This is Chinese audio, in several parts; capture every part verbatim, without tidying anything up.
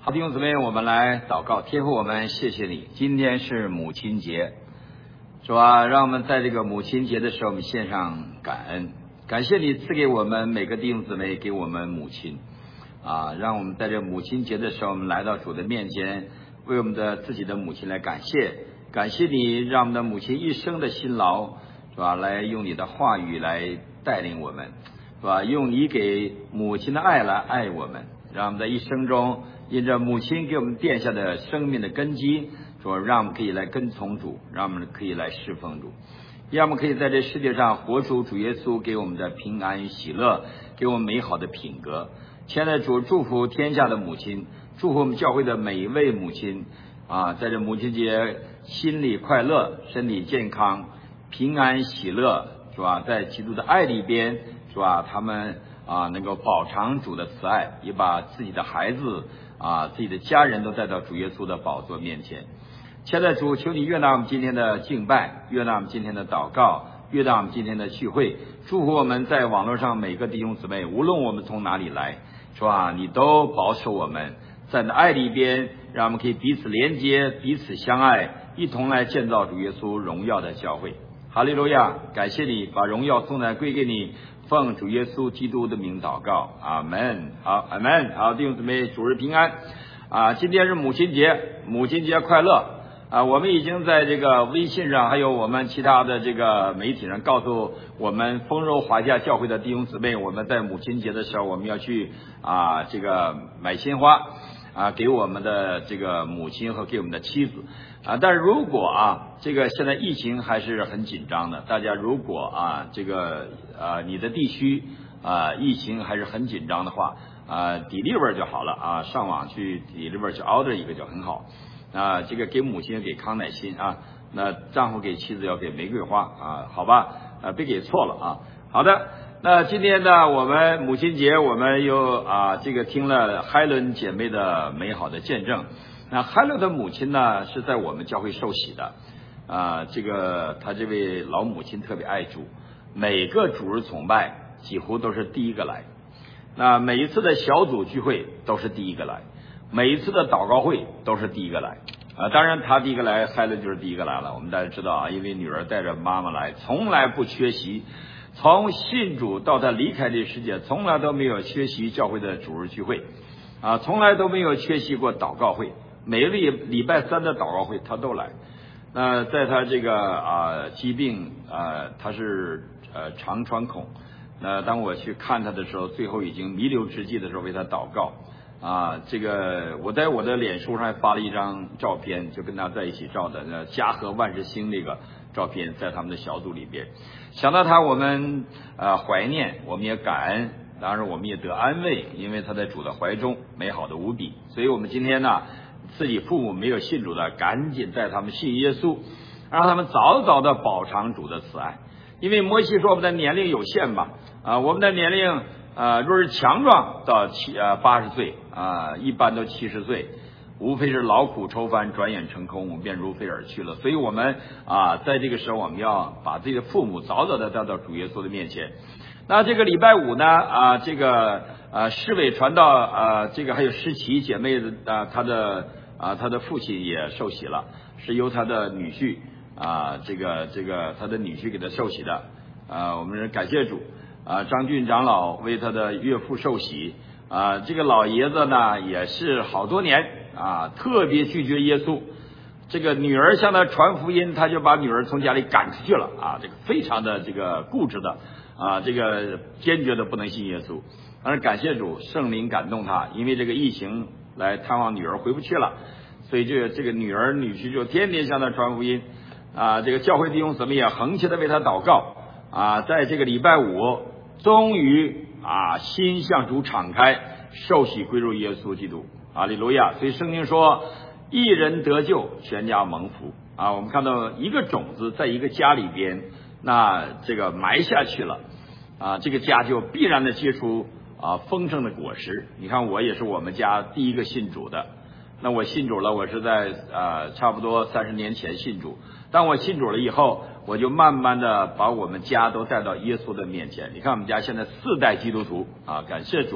好，弟兄姊妹，我们来祷告。天父，我们谢谢你，今天是母亲节，主啊，让我们在这个母亲节的时候，我们献上感恩，感谢你赐给我们每个弟兄姊妹，给我们母亲啊，让我们在这母亲节的时候，我们来到主的面前，为我们的自己的母亲来感谢，感谢你让我们的母亲一生的辛劳，是吧？来用你的话语来带领我们，是吧？用你给母亲的爱来爱我们，让我们在一生中因着母亲给我们奠下的生命的根基，说让我们可以来跟从主，让我们可以来侍奉主，让我们可以在这世界上活出主耶稣给我们的平安喜乐，给我们美好的品格。亲爱的主，祝福天下的母亲，祝福我们教会的每一位母亲啊，在这母亲节心里快乐，身体健康，平安喜乐，是吧？在基督的爱里边，是吧？他们啊能够饱尝主的慈爱，也把自己的孩子啊自己的家人都带到主耶稣的宝座面前。亲爱的主，求你悦纳我们今天的敬拜，悦纳我们今天的祷告，悦纳我们今天的聚会，祝福我们在网络上每个弟兄姊妹，无论我们从哪里来，是吧？你都保守我们，在你的爱里边，让我们可以彼此连接，彼此相爱，一同来建造主耶稣荣耀的教会。哈利路亚！感谢你把荣耀颂赞归给你，奉主耶稣基督的名祷告，阿门。好，阿门。好，弟兄姊妹，主日平安啊！今天是母亲节，母亲节快乐啊！我们已经在这个微信上，还有我们其他的这个媒体上，告诉我们丰柔华夏教会的弟兄姊妹，我们在母亲节的时候，我们要去啊这个买鲜花啊，给我们的这个母亲和给我们的妻子啊。但是如果啊，这个现在疫情还是很紧张的，大家如果啊，这个啊你的地区啊疫情还是很紧张的话啊，底里边就好了啊，上网去底里边去 order 一个就很好啊。这个给母亲给康乃馨啊，那丈夫给妻子要给玫瑰花啊，好吧？啊，别给错了啊。好的。那今天呢，我们母亲节，我们又啊，这个听了海伦姐妹的美好的见证。那海伦的母亲呢，是在我们教会受洗的啊，这个她这位老母亲特别爱主，每个主日崇拜几乎都是第一个来，那每一次的小组聚会都是第一个来，每一次的祷告会都是第一个来啊。当然她第一个来，海伦就是第一个来了。我们大家知道啊，因为女儿带着妈妈来，从来不缺席。从信主到他离开这世界，从来都没有缺席教会的主日聚会啊，从来都没有缺席过祷告会，每个礼礼拜三的祷告会他都来。那在他这个啊疾病啊，他是呃肠穿孔，那当我去看他的时候，最后已经弥留之际的时候，为他祷告啊。这个我在我的脸书上还发了一张照片，就跟他在一起照的，那家和万事兴那个照片，在他们的小组里边。想到他，我们呃怀念，我们也感恩，当然我们也得安慰，因为他在主的怀中，美好的无比。所以我们今天呢，自己父母没有信主的，赶紧带他们信耶稣，让他们早早的饱尝主的慈爱。因为摩西说我们的年龄有限嘛，啊、呃，我们的年龄呃若是强壮到七呃八十岁啊、呃，一般都七十岁。无非是劳苦愁烦，转眼成空，我们便如飞而去了。所以我们啊，在这个时候，我们要把自己的父母早早的带到主耶稣的面前。那这个礼拜五呢，啊，这个啊，市委传道啊，这个还有诗琪姐妹的啊，她的啊，她的父亲也受洗了，是由她的女婿啊，这个这个她的女婿给她受洗的啊，我们感谢主啊，张俊长老为他的岳父受洗啊，这个老爷子呢也是好多年。啊，特别拒绝耶稣，这个女儿向他传福音，他就把女儿从家里赶出去了啊！这个非常的这个固执的啊，这个坚决的不能信耶稣。但是感谢主，圣灵感动他，因为这个疫情来探望女儿回不去了，所以这这个女儿女婿就天天向他传福音啊。这个教会弟兄姊妹也恒切的为他祷告啊，在这个礼拜五，终于啊心向主敞开，受洗归入耶稣基督。哈利路亚！所以圣经说，一人得救，全家蒙福啊。我们看到一个种子在一个家里边，那这个埋下去了啊，这个家就必然的结出啊丰盛的果实。你看，我也是我们家第一个信主的。那我信主了，我是在啊差不多三十年前信主。当我信主了以后，我就慢慢的把我们家都带到耶稣的面前。你看，我们家现在四代基督徒啊，感谢主。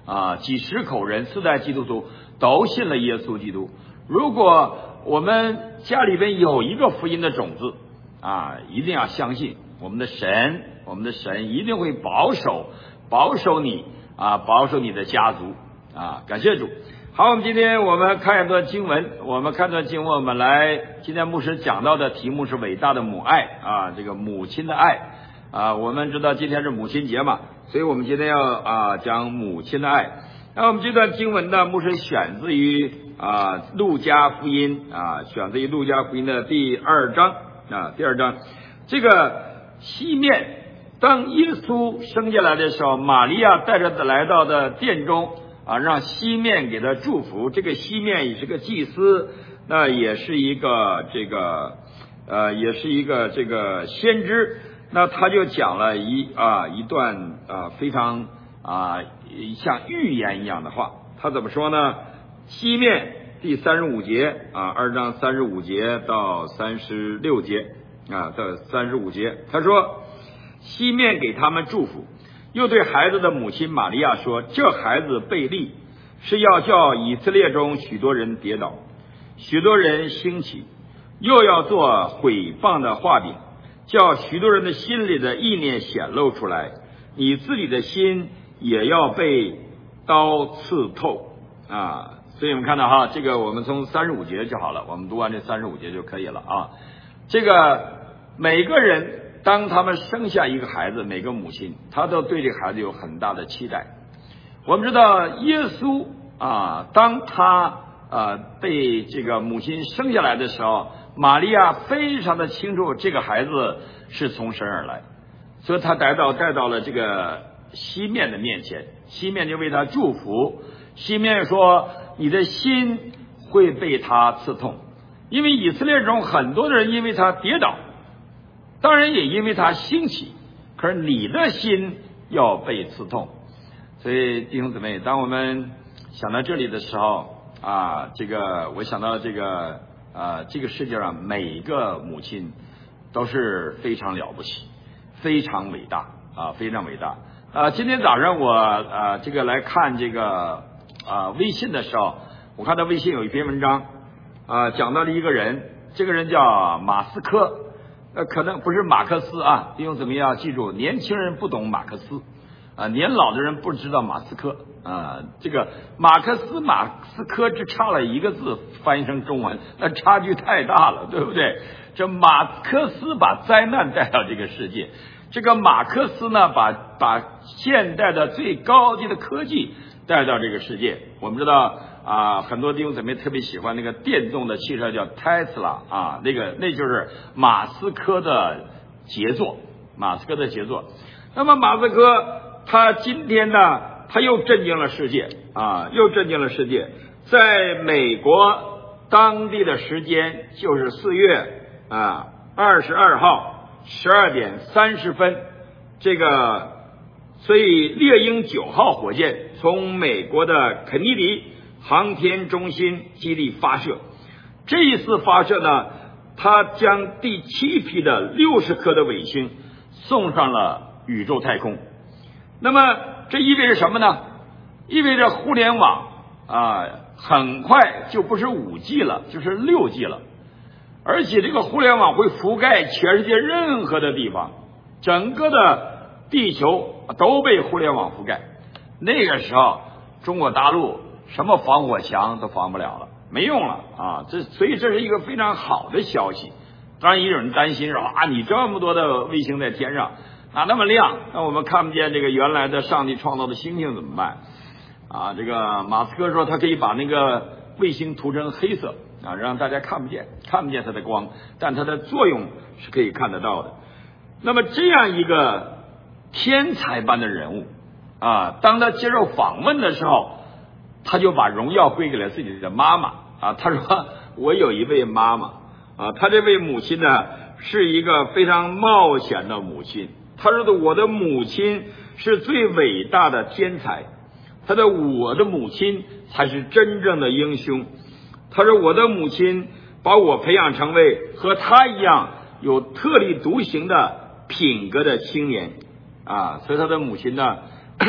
啊，几十口人，四代基督徒都信了耶稣基督。如果我们家里边有一个福音的种子啊，一定要相信我们的神，我们的神一定会保守保守你啊，保守你的家族啊，感谢主。好，我们今天我们看一段经文，我们看段经文，我们来今天牧师讲到的题目是伟大的母爱啊，这个母亲的爱啊。我们知道今天是母亲节嘛，所以我们今天要啊讲母亲的爱。那我们这段经文呢，牧师选自于啊路加福音啊，选自于路加福音的第二章啊，第二章这个西面，当耶稣生下来的时候，玛利亚带着他来到的殿中。啊，让西面给他祝福。这个西面也是个祭司，那也是一个这个呃，也是一个这个先知。那他就讲了一啊一段啊非常啊像预言一样的话。他怎么说呢？西面第三十五节啊，二章三十五节到三十六节啊，到三十五节，他说西面给他们祝福。又对孩子的母亲玛利亚说，这孩子被立是要叫以色列中许多人跌倒，许多人兴起，又要做毁谤的画饼，叫许多人的心里的意念显露出来，你自己的心也要被刀刺透啊。所以我们看到哈，这个我们从三十五节就好了，我们读完这三十五节就可以了啊。这个每个人当他们生下一个孩子，每个母亲她都对这个孩子有很大的期待。我们知道耶稣啊，当他呃被这个母亲生下来的时候，玛利亚非常的清楚这个孩子是从神而来，所以他带到带到了这个西面的面前，西面就为他祝福。西面说，你的心会被他刺痛，因为以色列中很多的人因为他跌倒，当然也因为他兴起，可是你的心要被刺痛。所以弟兄姊妹，当我们想到这里的时候啊，这个我想到这个啊，这个世界上每一个母亲都是非常了不起，非常伟大啊，非常伟大啊。今天早上我啊这个来看这个啊微信的时候，我看到微信有一篇文章啊，讲到了一个人，这个人叫马斯克。呃，可能不是马克思啊，弟兄姊妹要记住，年轻人不懂马克思啊，年老的人不知道马斯克啊。这个马克思马斯克只差了一个字，翻译成中文，那差距太大了，对不对？这马克思把灾难带到这个世界，这个马克思呢，把把现代的最高级的科技带到这个世界。我们知道啊，很多弟兄姊妹特别喜欢那个电动的汽车叫 Tesla 啊，那个那就是马斯克的杰作，马斯克的杰作。那么马斯克他今天呢，他又震惊了世界啊，又震惊了世界。在美国当地的时间就是四月啊二十二号十二点三十分，这个所以猎鹰九号火箭从美国的肯尼迪航天中心基地发射。这一次发射呢，它将第七批的六十颗的卫星送上了宇宙太空。那么这意味着什么呢？意味着互联网啊，很快就不是五 G 了，就是六 G 了。而且这个互联网会覆盖全世界任何的地方，整个的地球都被互联网覆盖。那个时候中国大陆什么防火墙都防不了了，没用了啊！这所以这是一个非常好的消息。当然也有人担心说啊，你这么多的卫星在天上啊，那么亮，那我们看不见这个原来的上帝创造的星星怎么办啊？这个马斯克说他可以把那个卫星涂成黑色啊，让大家看不见看不见它的光，但它的作用是可以看得到的。那么这样一个天才般的人物啊，当他接受访问的时候，他就把荣耀归给了自己的妈妈啊。他说我有一位妈妈啊，他这位母亲呢是一个非常冒险的母亲。他说的我的母亲是最伟大的天才，他的我的母亲才是真正的英雄。他说我的母亲把我培养成为和他一样有特立独行的品格的青年啊。所以他的母亲呢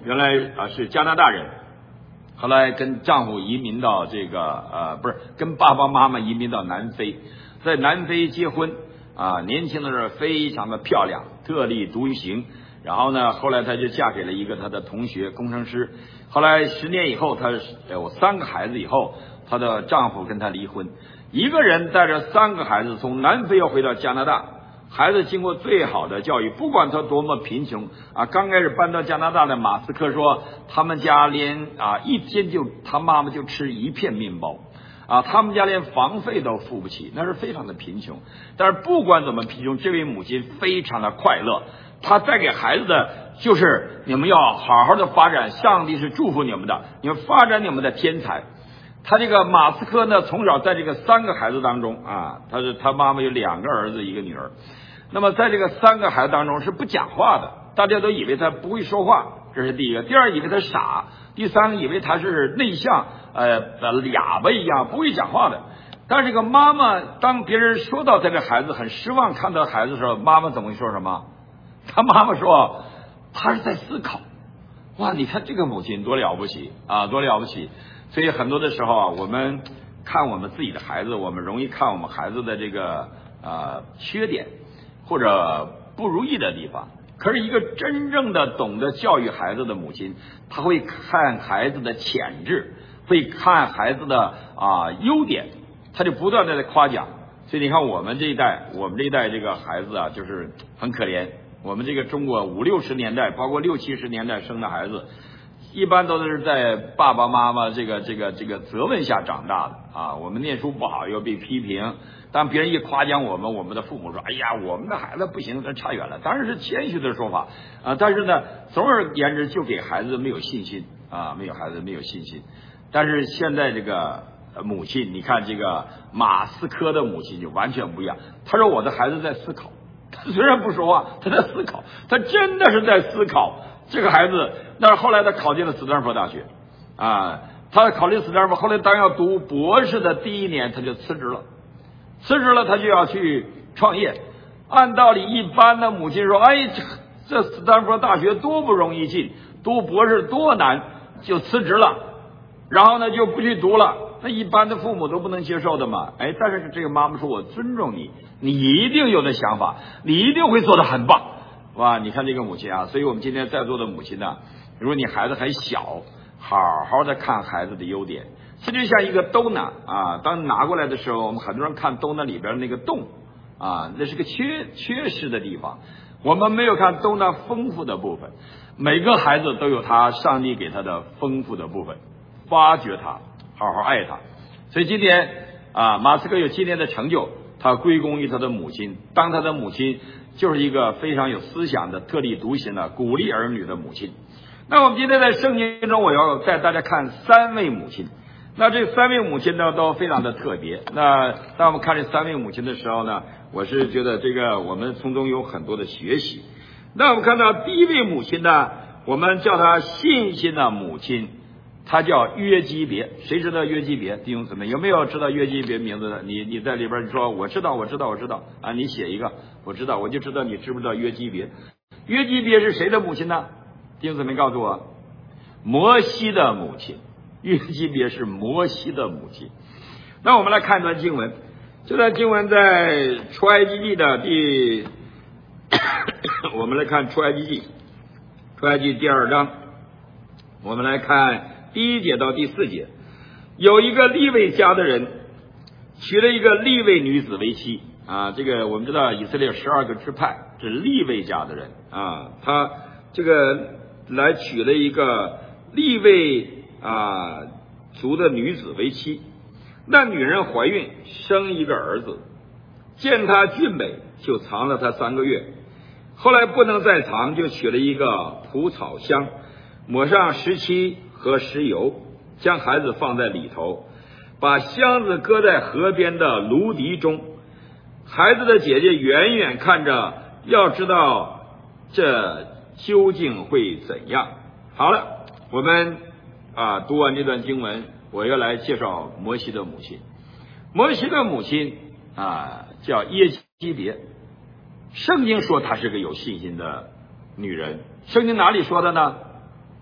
原来啊是加拿大人，后来跟丈夫移民到这个呃不是跟爸爸妈妈移民到南非，在南非结婚啊，年轻的时候非常的漂亮，特立独行。然后呢，后来她就嫁给了一个她的同学工程师。后来十年以后，她有三个孩子以后，她的丈夫跟她离婚，一个人带着三个孩子从南非要回到加拿大。孩子经过最好的教育，不管他多么贫穷啊，刚开始搬到加拿大的马斯克说，他们家连啊一天就他妈妈就吃一片面包啊，他们家连房费都付不起，那是非常的贫穷。但是不管怎么贫穷，这位母亲非常的快乐。她带给孩子的就是你们要好好的发展，上帝是祝福你们的，你们发展你们的天才。他这个马斯克呢，从小在这个三个孩子当中啊，他是他妈妈有两个儿子一个女儿。那么在这个三个孩子当中是不讲话的，大家都以为他不会说话，这是第一个。第二，以为他傻。第三，以为他是内向，呃，哑巴一样不会讲话的。但是这个妈妈，当别人说到他这孩子很失望看到孩子的时候，妈妈怎么会说什么？他妈妈说他是在思考。哇，你看这个母亲多了不起啊，多了不起。所以很多的时候啊，我们看我们自己的孩子，我们容易看我们孩子的这个呃缺点或者不如意的地方。可是一个真正的懂得教育孩子的母亲，她会看孩子的潜质，会看孩子的啊、呃、优点，她就不断的在夸奖。所以你看我们这一代，我们这一代这个孩子啊，就是很可怜。我们这个中国五六十年代，包括六七十年代生的孩子，一般都是在爸爸妈妈这个这个这个责问下长大的啊。我们念书不好又被批评，当别人一夸奖我们，我们的父母说：“哎呀，我们的孩子不行，这差远了。”当然是谦虚的说法啊，但是呢，总而言之就给孩子没有信心啊，没有孩子没有信心。但是现在这个母亲，你看这个马斯克的母亲就完全不一样。他说：“我的孩子在思考。”他虽然不说话，他在思考，他真的是在思考。这个孩子，那是后来他考进了斯坦福大学啊，他考进斯坦福，后来当要读博士的第一年，他就辞职了，辞职了，他就要去创业。按道理，一般的母亲说：“哎，这这斯坦福大学多不容易进，读博士多难，就辞职了，然后呢就不去读了。”那一般的父母都不能接受的嘛。哎，但是这个妈妈说：“我尊重你，你一定有那想法，你一定会做得很棒。”哇，你看这个母亲啊，所以我们今天在座的母亲呢，如果你孩子还小，好好的看孩子的优点。这就像一个兜呢啊，当拿过来的时候，我们很多人看兜呢里边那个洞啊，那是个缺缺失的地方。我们没有看兜呢丰富的部分。每个孩子都有他上帝给他的丰富的部分，发掘他，好好爱他。所以今天啊，马斯克有今天的成就，他归功于他的母亲。当他的母亲就是一个非常有思想的特立独行的鼓励儿女的母亲。那我们今天在圣经中，我要带大家看三位母亲。那这三位母亲呢都非常的特别。那当我们看这三位母亲的时候呢，我是觉得这个我们从中有很多的学习。那我们看到第一位母亲呢，我们叫她信心的母亲，她叫约基别。谁知道约基别？弟兄姊妹，有没有知道约基别名字的？你你在里边说我知道我知道我知道啊，你写一个我知道，我就知道你知不知道约基别。约基别是谁的母亲呢？弟兄姊妹告诉我，摩西的母亲。约基别是摩西的母亲。那我们来看一段经文，这段经文在出埃及记的第我们来看出埃及记出埃及记第二章，我们来看第一节到第四节。有一个利未家的人娶了一个利未女子为妻啊，这个我们知道以色列十二个支派，这是利未家的人啊，他这个来娶了一个利未啊族的女子为妻。那女人怀孕生一个儿子，见他俊美，就藏了他三个月。后来不能再藏，就取了一个蒲草箱，抹上石漆和石油，将孩子放在里头，把箱子搁在河边的芦荻中。孩子的姐姐远远看着，要知道这究竟会怎样。好了，我们啊读完这段经文，我要来介绍摩西的母亲。摩西的母亲啊叫耶基别。圣经说她是个有信心的女人。圣经哪里说的呢？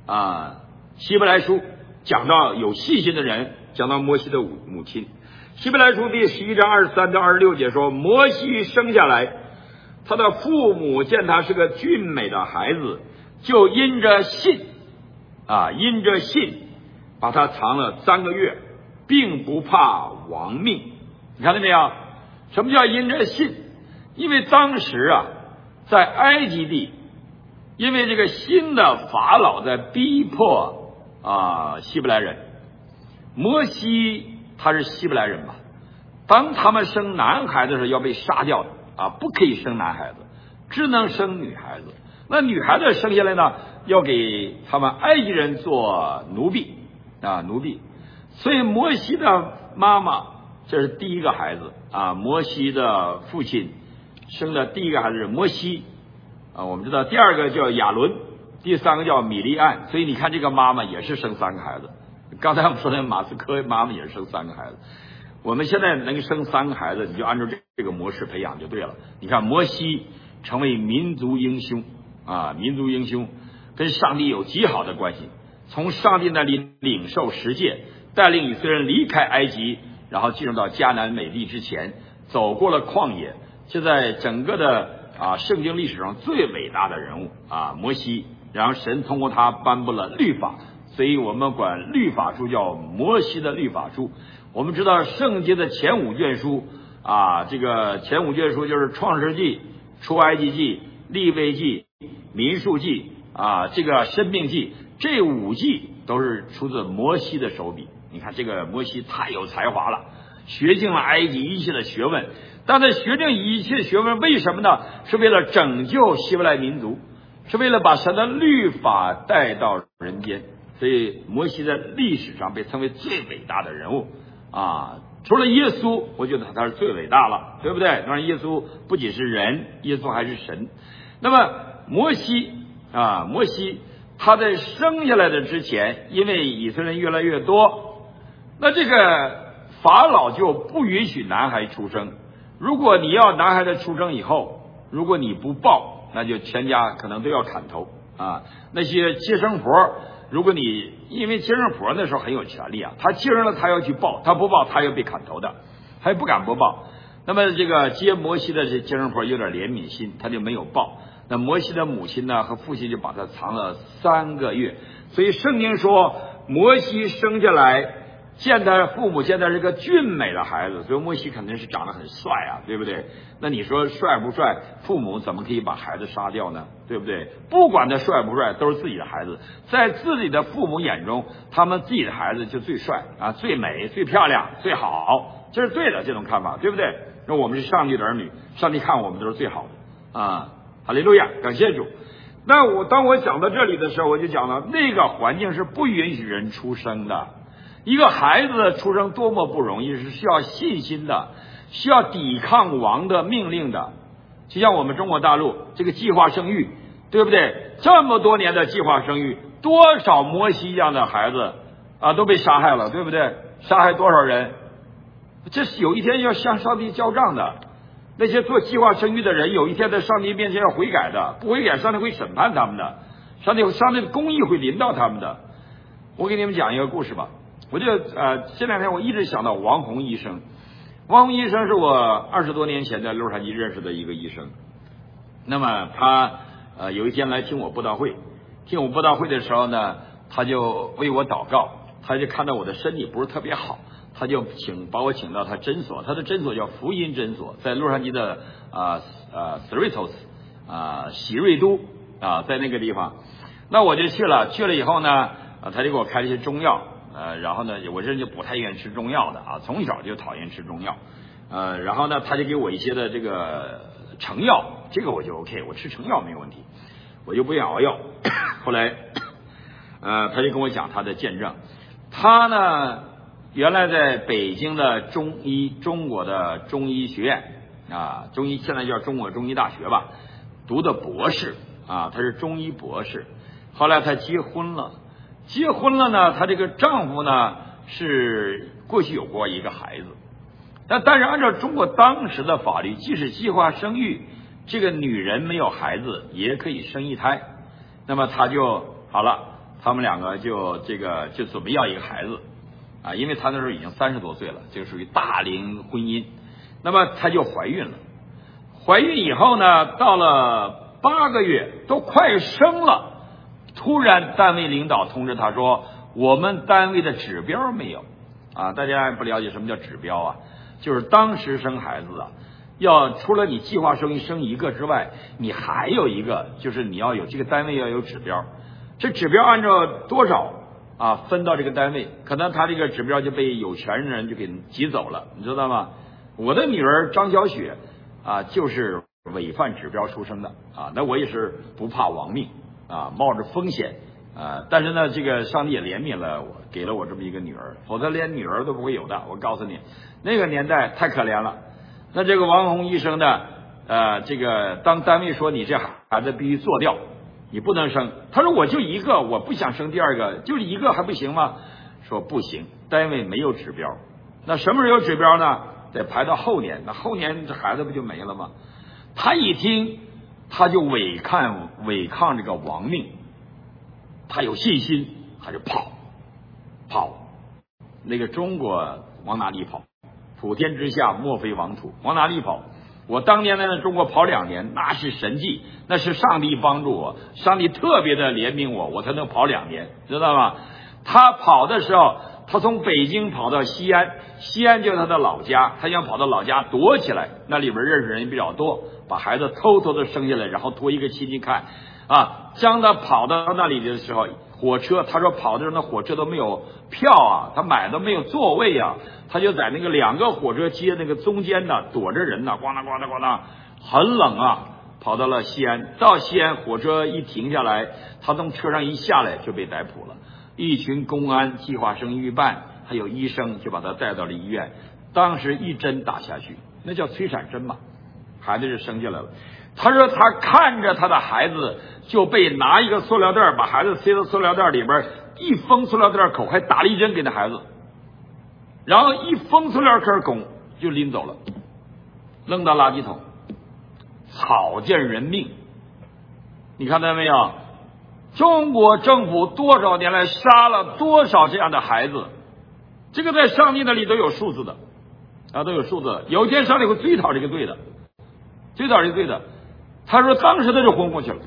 啊，希伯来书讲到有信心的人，讲到摩西的母亲。希伯来书第十一章二十三到二十六节说，摩西生下来，他的父母见他是个俊美的孩子，就因着信啊，因着信把他藏了三个月，并不怕亡命。你看到没有？什么叫因着信？因为当时啊，在埃及地，因为这个新的法老在逼迫啊希伯来人，摩西他是希伯来人嘛，当他们生男孩子的时候要被杀掉的啊，不可以生男孩子，只能生女孩子。那女孩子生下来呢，要给他们埃及人做奴婢啊，奴婢。所以摩西的妈妈，这是第一个孩子啊，摩西的父亲生的第一个孩子是摩西啊，我们知道第二个叫亚伦，第三个叫米利暗。所以你看这个妈妈也是生三个孩子。刚才我们说的马斯科妈妈也是生三个孩子。我们现在能生三个孩子，你就按照这这个模式培养就对了。你看摩西成为民族英雄啊，民族英雄跟上帝有极好的关系，从上帝那里领受十诫，带领以色列人离开埃及，然后进入到迦南美地之前，走过了旷野，就在整个的啊圣经历史上最伟大的人物啊摩西，然后神通过他颁布了律法，所以我们管律法书叫摩西的律法书。我们知道圣经的前五卷书啊，这个前五卷书就是创世纪、出埃及记、利未记、民数记啊，这个申命记，这五记都是出自摩西的手笔。你看这个摩西太有才华了，学尽了埃及一切的学问。但他学尽一切学问为什么呢？是为了拯救希伯来民族，是为了把神的律法带到人间。所以摩西在历史上被称为最伟大的人物啊，除了耶稣，我觉得他是最伟大了，对不对？当然耶稣不仅是人，耶稣还是神。那么摩西啊，摩西他在生下来的之前，因为以色列人越来越多，那这个法老就不允许男孩出生。如果你要男孩的出生以后，如果你不报，那就全家可能都要砍头啊。那些接生婆，如果你因为接生婆那时候很有权利啊，他接生了他要去报，他不报他要被砍头的，他也不敢不报。那么这个接摩西的这接生婆有点怜悯心，他就没有报。那摩西的母亲呢和父亲就把他藏了三个月。所以圣经说摩西生下来，见他父母见他是个俊美的孩子，所以摩西肯定是长得很帅啊，对不对？那你说帅不帅，父母怎么可以把孩子杀掉呢？对不对？不管他帅不帅，都是自己的孩子，在自己的父母眼中，他们自己的孩子就最帅啊，最美、最漂亮、最好，这是对的，这种看法，对不对？那我们是上帝的儿女，上帝看我们都是最好的啊！哈利路亚，感谢主。那我当我讲到这里的时候，我就讲了那个环境是不允许人出生的。一个孩子的出生多么不容易，是需要信心的，需要抵抗王的命令的。就像我们中国大陆这个计划生育，对不对？这么多年的计划生育，多少摩西一样的孩子啊都被杀害了，对不对？杀害多少人？这是有一天要向上帝交账的。那些做计划生育的人，有一天在上帝面前要悔改的，不悔改，上帝会审判他们的，上帝上帝的公义会临到他们的。我给你们讲一个故事吧。我就呃，这两天我一直想到王宏医生。王宏医生是我二十多年前在洛杉矶认识的一个医生。那么他呃有一天来听我布道会，听我布道会的时候呢，他就为我祷告，他就看到我的身体不是特别好，他就请把我请到他诊所，他的诊所叫福音诊所，在洛杉矶的啊呃 Cerritos 啊喜瑞都啊在那个地方。那我就去了，去了以后呢，啊他就给我开了一些中药。呃，然后呢，我这人就不太愿意吃中药的啊，从小就讨厌吃中药。呃，然后呢，他就给我一些的这个成药，这个我就 OK， 我吃成药没有问题，我就不愿熬药。后来，呃，他就跟我讲他的见证。他呢，原来在北京的中医，中国的中医学院啊，中医现在叫中国中医大学吧，读的博士啊，他是中医博士。后来他结婚了。结婚了呢，她这个丈夫呢是过去有过一个孩子，但但是按照中国当时的法律，即使计划生育，这个女人没有孩子也可以生一胎。那么她就好了， 他们两个就这个就准备要一个孩子啊，因为他那时候已经三十多岁了，这个属于大龄婚姻。那么她就怀孕了，怀孕以后呢，到了八个月都快生了，突然单位领导通知她说，我们单位的指标没有啊，大家不了解什么叫指标啊，就是当时生孩子啊，要除了你计划生育生一个之外，你还有一个就是你要有这个单位要有指标，这指标按照多少啊分到这个单位，可能他这个指标就被有权人就给挤走了，你知道吗？我的女儿张小雪啊，就是违反指标出生的啊，那我也是不怕亡命啊，冒着风险啊，但是呢，这个上帝也怜悯了我，给了我这么一个女儿，否则连女儿都不会有的。我告诉你，那个年代太可怜了。那这个王红医生呢，呃，这个当单位说你这孩子必须做掉，你不能生，他说我就一个，我不想生第二个，就是一个还不行吗？说不行，单位没有指标。那什么时候有指标呢？得排到后年，那后年这孩子不就没了吗？他一听，他就违抗违抗这个亡命，他有信心，他就跑跑。那个中国往哪里跑？普天之下莫非王土，往哪里跑？我当年在中国跑两年，那是神迹，那是上帝帮助我，上帝特别的怜悯我，我才能跑两年，知道吗？他跑的时候，他从北京跑到西安，西安就是他的老家，他想跑到老家躲起来，那里边认识人比较多，把孩子偷偷的生下来，然后托一个亲戚看啊。将他跑到那里的时候，火车他说跑的时候那火车都没有票啊，他买的没有座位啊，他就在那个两个火车街那个中间的躲着人呢，咣当咣当咣当，很冷啊。跑到了西安，到西安火车一停下来，他从车上一下来就被逮捕了。一群公安、计划生育办还有医生就把他带到了医院，当时一针打下去，那叫催产针嘛，孩子就生下来了。他说他看着他的孩子就被拿一个塑料袋把孩子塞到塑料袋里边，一封塑料袋口还打了一针给那孩子，然后一封塑料袋口就拎走了，扔到垃圾桶，草菅人命。你看到没有？中国政府多少年来杀了多少这样的孩子，这个在上帝那里都有数字的啊，都有数字的。有一天上帝会追讨这个罪的，追讨这个罪的。他说当时他就昏过去了，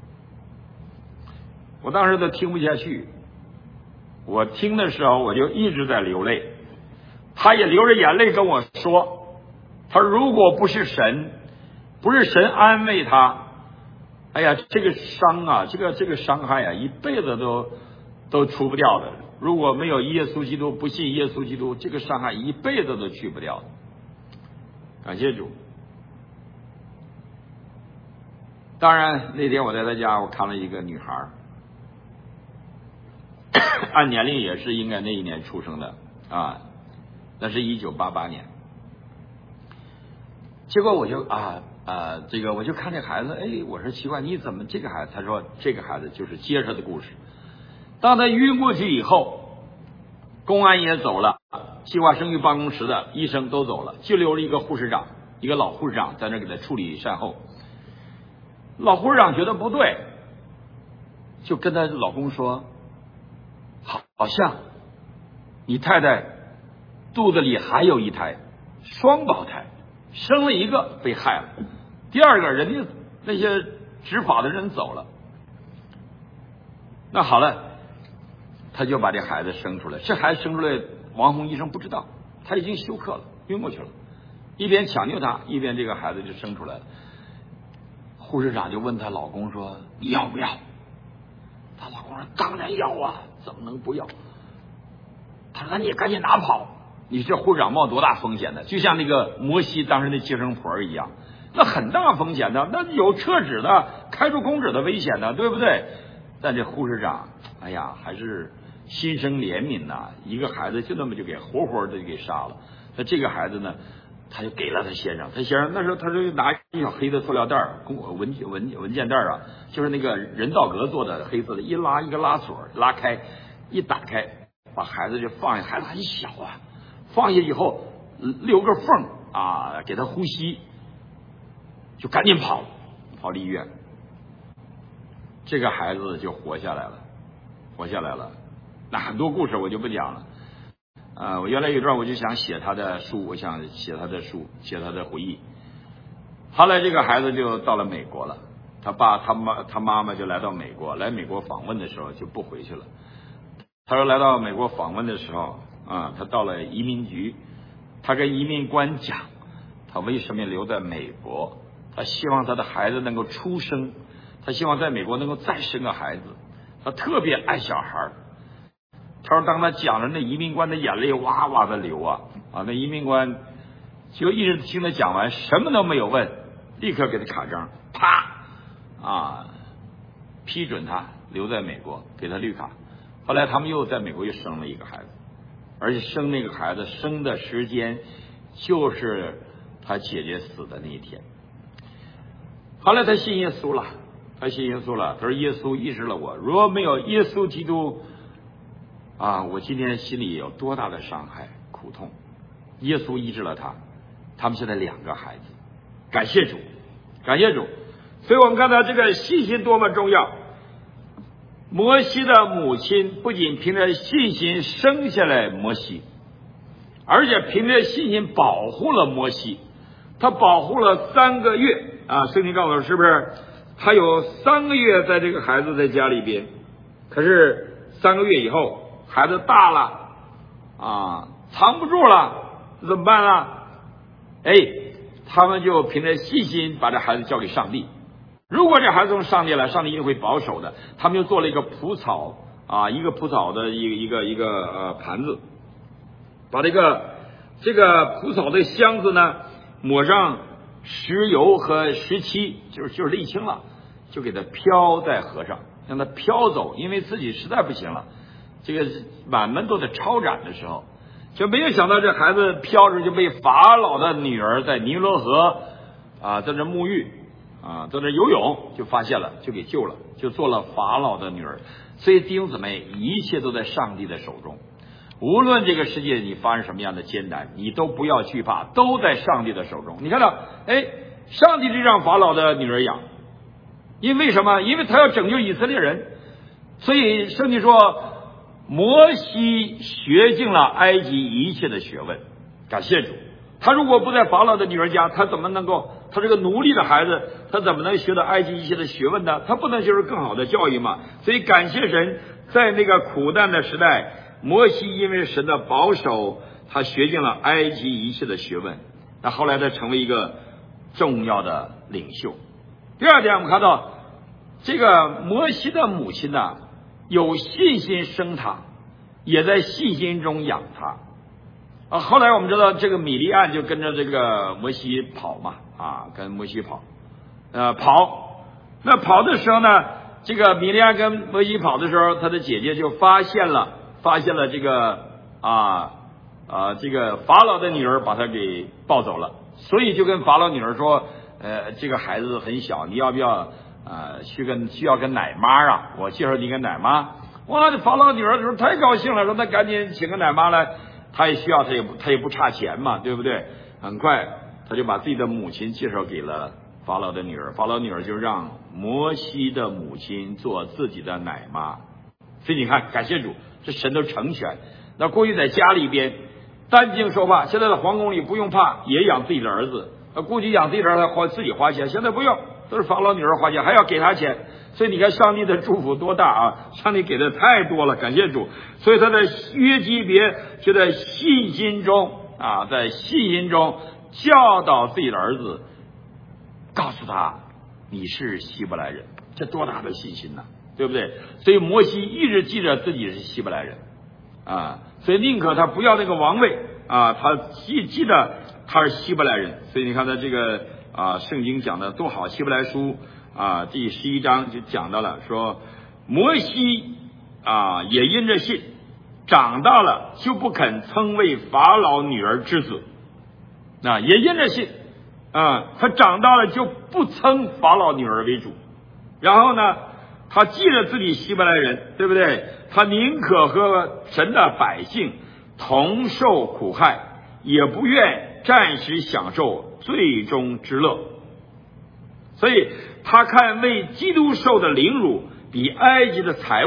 我当时都听不下去，我听的时候我就一直在流泪，他也流着眼泪跟我说，他如果不是神，不是神安慰他，哎呀，这个伤啊，这个这个伤害啊，一辈子都都除不掉的。如果没有耶稣基督，不信耶稣基督，这个伤害一辈子都去不掉的。感谢主。当然那天我在他家，我看了一个女孩，按年龄也是应该那一年出生的啊，那是一九八八年。结果我就啊啊，这个我就看这孩子，哎，我说奇怪，你怎么这个孩子？他说这个孩子就是接着的故事。当他晕过去以后，公安也走了，计划生育办公室的医生都走了，就留了一个护士长，一个老护士长在那给他处理善后。老护士长觉得不对，就跟他老公说，好好像你太太肚子里还有一胎双胞胎，生了一个被害了，第二个人家那些执法的人走了。那好了，他就把这孩子生出来，这孩子生出来，王红医生不知道，他已经休克了，晕过去了，一边抢救他，一边这个孩子就生出来了。护士长就问她老公说，你要不要？她老公说当然要啊，怎么能不要？他说那你赶紧拿跑，你这护士长冒多大风险的，就像那个摩西当时那接生婆一样，那很大风险的，那有撤职的，开除公职的危险的，对不对？但这护士长哎呀还是心生怜悯呐、啊，一个孩子就那么就给活活的给杀了。那这个孩子呢，他就给了他先生，他先生那时候他就拿一小黑的塑料袋公文文文件袋啊，就是那个人造革做的黑色的，一拉一个拉锁拉开，一打开把孩子就放下，孩子很小啊，放下以后留个缝啊给他呼吸，就赶紧跑跑离医院，这个孩子就活下来了。 活下来了。那很多故事我就不讲了。啊，我原来有段我就想写他的书，我想写他的书，写他的回忆。后来这个孩子就到了美国了，他爸他妈他妈妈就来到美国，来美国访问的时候就不回去了。他说来到美国访问的时候啊，他到了移民局，他跟移民官讲，他为什么留在美国？他希望他的孩子能够出生，他希望在美国能够再生个孩子，他特别爱小孩。他说当他讲了，那移民官的眼泪哇哇的流啊啊！那移民官就一直听他讲完，什么都没有问，立刻给他卡章，啪啊，批准他留在美国，给他绿卡。后来他们又在美国又生了一个孩子，而且生那个孩子生的时间就是他姐姐死的那一天。后来他信耶稣了，他信耶稣了。他说耶稣医治了我，如果没有耶稣基督啊，我今天心里有多大的伤害苦痛。耶稣医治了他，他们现在两个孩子，感谢主，感谢主。所以我们看到这个信心多么重要。摩西的母亲不仅凭着信心生下来摩西，而且凭着信心保护了摩西。他保护了三个月啊，圣经告诉我是不是？他有三个月在这个孩子在家里边，可是三个月以后孩子大了啊，藏不住了，怎么办呢？哎，他们就凭着信心把这孩子交给上帝。如果这孩子从上帝来，上帝一定会保守的。他们就做了一个蒲草啊，一个蒲草的一个一个一个呃盘子，把这个这个蒲草的箱子呢抹上石油和石漆，就是就是沥青了，就给它飘在河上，让它飘走，因为自己实在不行了。这个满门都在超展的时候，就没有想到这孩子飘着就被法老的女儿在尼罗河啊在这沐浴啊在这游泳，就发现了，就给救了，就做了法老的女儿。所以弟兄姊妹，一切都在上帝的手中。无论这个世界你发生什么样的艰难，你都不要惧怕，都在上帝的手中。你看到，哎，上帝就让法老的女儿养，因为什么？因为他要拯救以色列人。所以圣经说，摩西学尽了埃及一切的学问。感谢主，他如果不在法老的女儿家，他怎么能够？他这个奴隶的孩子，他怎么能学到埃及一切的学问呢？他不能就是更好的教育吗？所以感谢神，在那个苦难的时代，摩西因为神的保守，他学尽了埃及一切的学问。那后来他成为一个重要的领袖。第二点，我们看到这个摩西的母亲呢，有信心生他，也在信心中养他。啊，后来我们知道这个米利暗就跟着这个摩西跑嘛，啊，跟摩西跑，呃，跑。那跑的时候呢，这个米利暗跟摩西跑的时候，他的姐姐就发现了，发现了这个啊啊，这个法老的女儿把他给抱走了，所以就跟法老女儿说，呃，这个孩子很小，你要不要呃去跟需要跟奶妈啊？我介绍你个奶妈。哇，这法老女儿的时候太高兴了，说那赶紧请个奶妈来。他也需要，他也不他也不差钱嘛，对不对？很快他就把自己的母亲介绍给了法老的女儿，法老女儿就让摩西的母亲做自己的奶妈。所以你看，感谢主，这神都成全。那过去在家里边担惊受怕，现在在皇宫里不用怕，也养自己的儿子。呃，过去养自己的儿子花自己花钱，现在不用，都是法老女儿花钱，还要给他钱。所以你看上帝的祝福多大啊！上帝给的太多了，感谢主。所以他在约基别就在信心中啊，在信心中教导自己的儿子，告诉他你是希伯来人，这多大的信心呢、啊？对不对？所以摩西一直记着自己是希伯来人啊，所以宁可他不要那个王位啊，他记记得他是希伯来人。所以你看他这个啊，圣经讲的多好，希伯来书啊，第十一章就讲到了，说摩西啊也因着信长大了，就不肯称为法老女儿之子。啊，也因着信啊，他长大了就不称法老女儿为主。然后呢，他记得自己希伯来人，对不对？他宁可和神的百姓同受苦害，也不愿暂时享受最终之乐。所以他看为基督受的凌辱比埃及的财物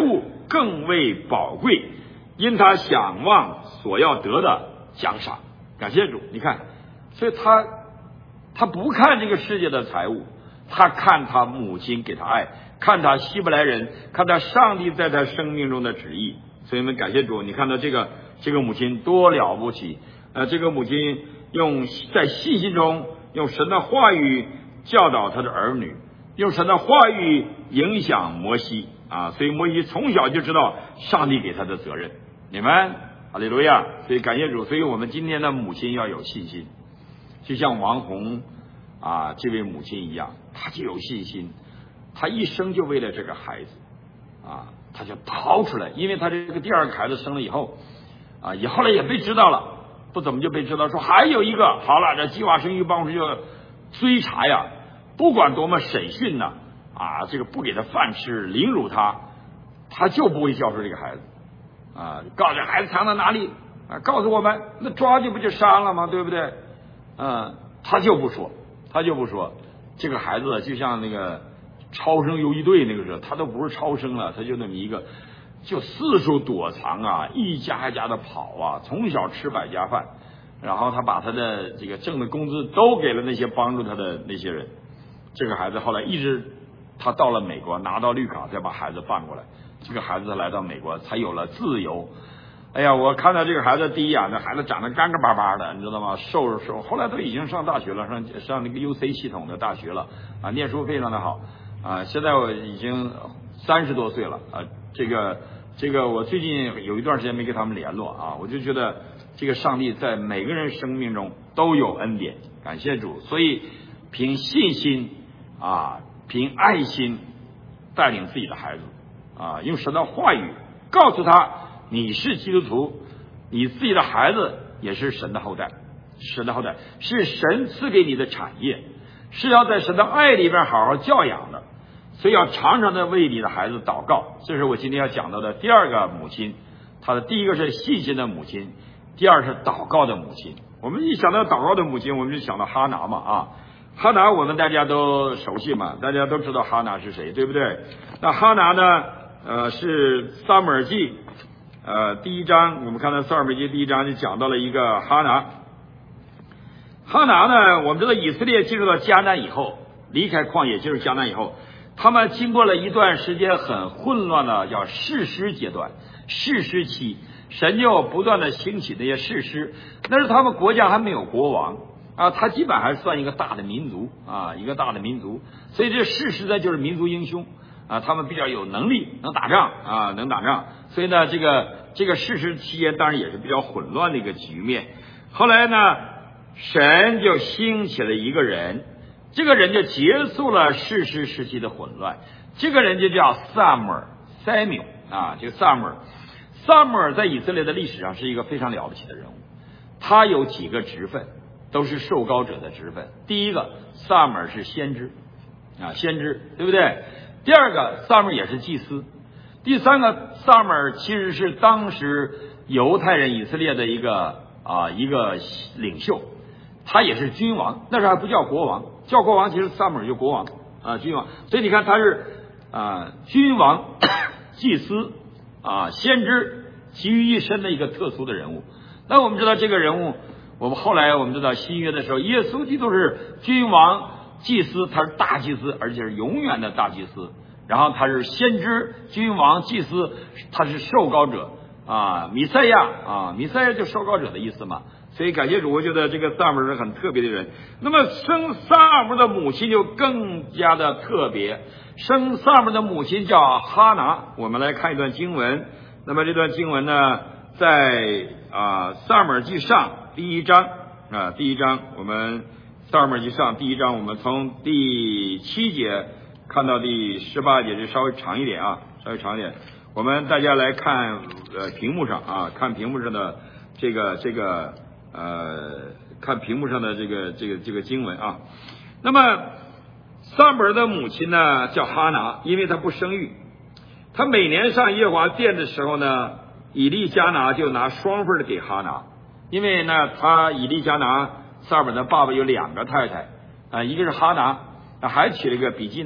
更为宝贵，因他想望所要得的奖赏。感谢主，你看，所以他他不看这个世界的财物，他看他母亲给他爱，看他希伯来人，看他上帝在他生命中的旨意。所以我们感谢主，你看到这个这个母亲多了不起，呃，这个母亲用在信心中用神的话语教导他的儿女，用神的话语影响摩西啊，所以摩西从小就知道上帝给他的责任。你们哈利路亚！所以感谢主，所以我们今天的母亲要有信心，就像王红啊这位母亲一样，她就有信心，她一生就为了这个孩子啊，她就逃出来，因为她这个第二个孩子生了以后啊，也后来也被知道了，不怎么就被知道说还有一个，好了，这计划生育办公室就追查呀，不管多么审讯呢啊，这个不给他饭吃，凌辱他，他就不会教出这个孩子啊，告诉这孩子藏在哪里啊，告诉我们，那抓就不就杀了吗？对不对？嗯，他就不说，他就不说，这个孩子就像那个超生游击队那个时候，他都不是超生了，他就那么一个，就四处躲藏啊，一家一家的跑啊，从小吃百家饭，然后他把他的这个挣的工资都给了那些帮助他的那些人。这个孩子后来一直他到了美国，拿到绿卡，再把孩子放过来，这个孩子来到美国才有了自由。哎呀，我看到这个孩子第一眼，那孩子长得干干巴巴的，你知道吗？瘦瘦，后来都已经上大学了，上上那个 U C 系统的大学了啊，念书非常的好啊。现在我已经三十多岁了啊，这个这个我最近有一段时间没跟他们联络啊，我就觉得这个上帝在每个人生命中都有恩典，感谢主。所以凭信心啊，凭爱心带领自己的孩子啊，用神的话语告诉他你是基督徒，你自己的孩子也是神的后代，神的后代是神赐给你的产业，是要在神的爱里边好好教养的，所以要常常的为你的孩子祷告。这是我今天要讲到的第二个母亲，她的第一个是信心的母亲，第二是祷告的母亲。我们一想到祷告的母亲，我们就想到哈拿嘛啊，哈拿我们大家都熟悉嘛，大家都知道哈拿是谁，对不对？那哈拿呢，呃，是撒母耳记呃第一章，我们看到撒母耳记第一章就讲到了一个哈拿。哈拿呢，我们知道以色列进入到迦南以后，离开旷野进入迦南以后，他们经过了一段时间很混乱的叫士师阶段，士师期，神就不断的兴起那些士师，那是他们国家还没有国王啊，他基本还算一个大的民族啊，一个大的民族，所以这士师呢就是民族英雄啊，他们比较有能力，能打仗啊，能打仗，所以呢，这个这个士师期间当然也是比较混乱的一个局面。后来呢，神就兴起了一个人，这个人就结束了士师时期的混乱，这个人就叫撒母耳 Samuel 啊，这个撒母耳，撒母耳在以色列的历史上是一个非常了不起的人物，他有几个职分，都是受膏者的职分。第一个，撒母耳是先知啊，先知，对不对？第二个，撒母耳也是祭司。第三个，撒母耳其实是当时犹太人以色列的一个啊一个领袖，他也是君王，那时候还不叫国王，叫国王其实撒母耳就国王啊，君王。所以你看他是啊君王、祭司啊先知集于一身的一个特殊的人物。那我们知道这个人物，我们后来我们知道新约的时候，耶稣基督是君王、祭司，他是大祭司，而且是永远的大祭司。然后他是先知、君王、祭司，他是受膏者啊，弥赛亚啊，弥赛亚就受膏者的意思嘛。所以感谢主，我觉得这个撒母耳是很特别的人。那么生撒母耳的母亲就更加的特别，生撒母耳的母亲叫哈拿。我们来看一段经文，那么这段经文呢，在啊撒母耳记上第一章啊第一章，我们撒母耳记上第一章，我们从第七节看到第十八节，就稍微长一点啊，稍微长一点。我们大家来看呃屏幕上啊，看屏幕上的这个这个呃，看屏幕上的这个这个这个经文啊。那么撒母耳的母亲呢叫哈拿，因为她不生育，她每年上耶和华殿的时候呢，以利加拿就拿双份的给哈拿，因为呢他以利加拿撒母耳的爸爸有两个太太啊，一个是哈拿，还娶了一个比基拿。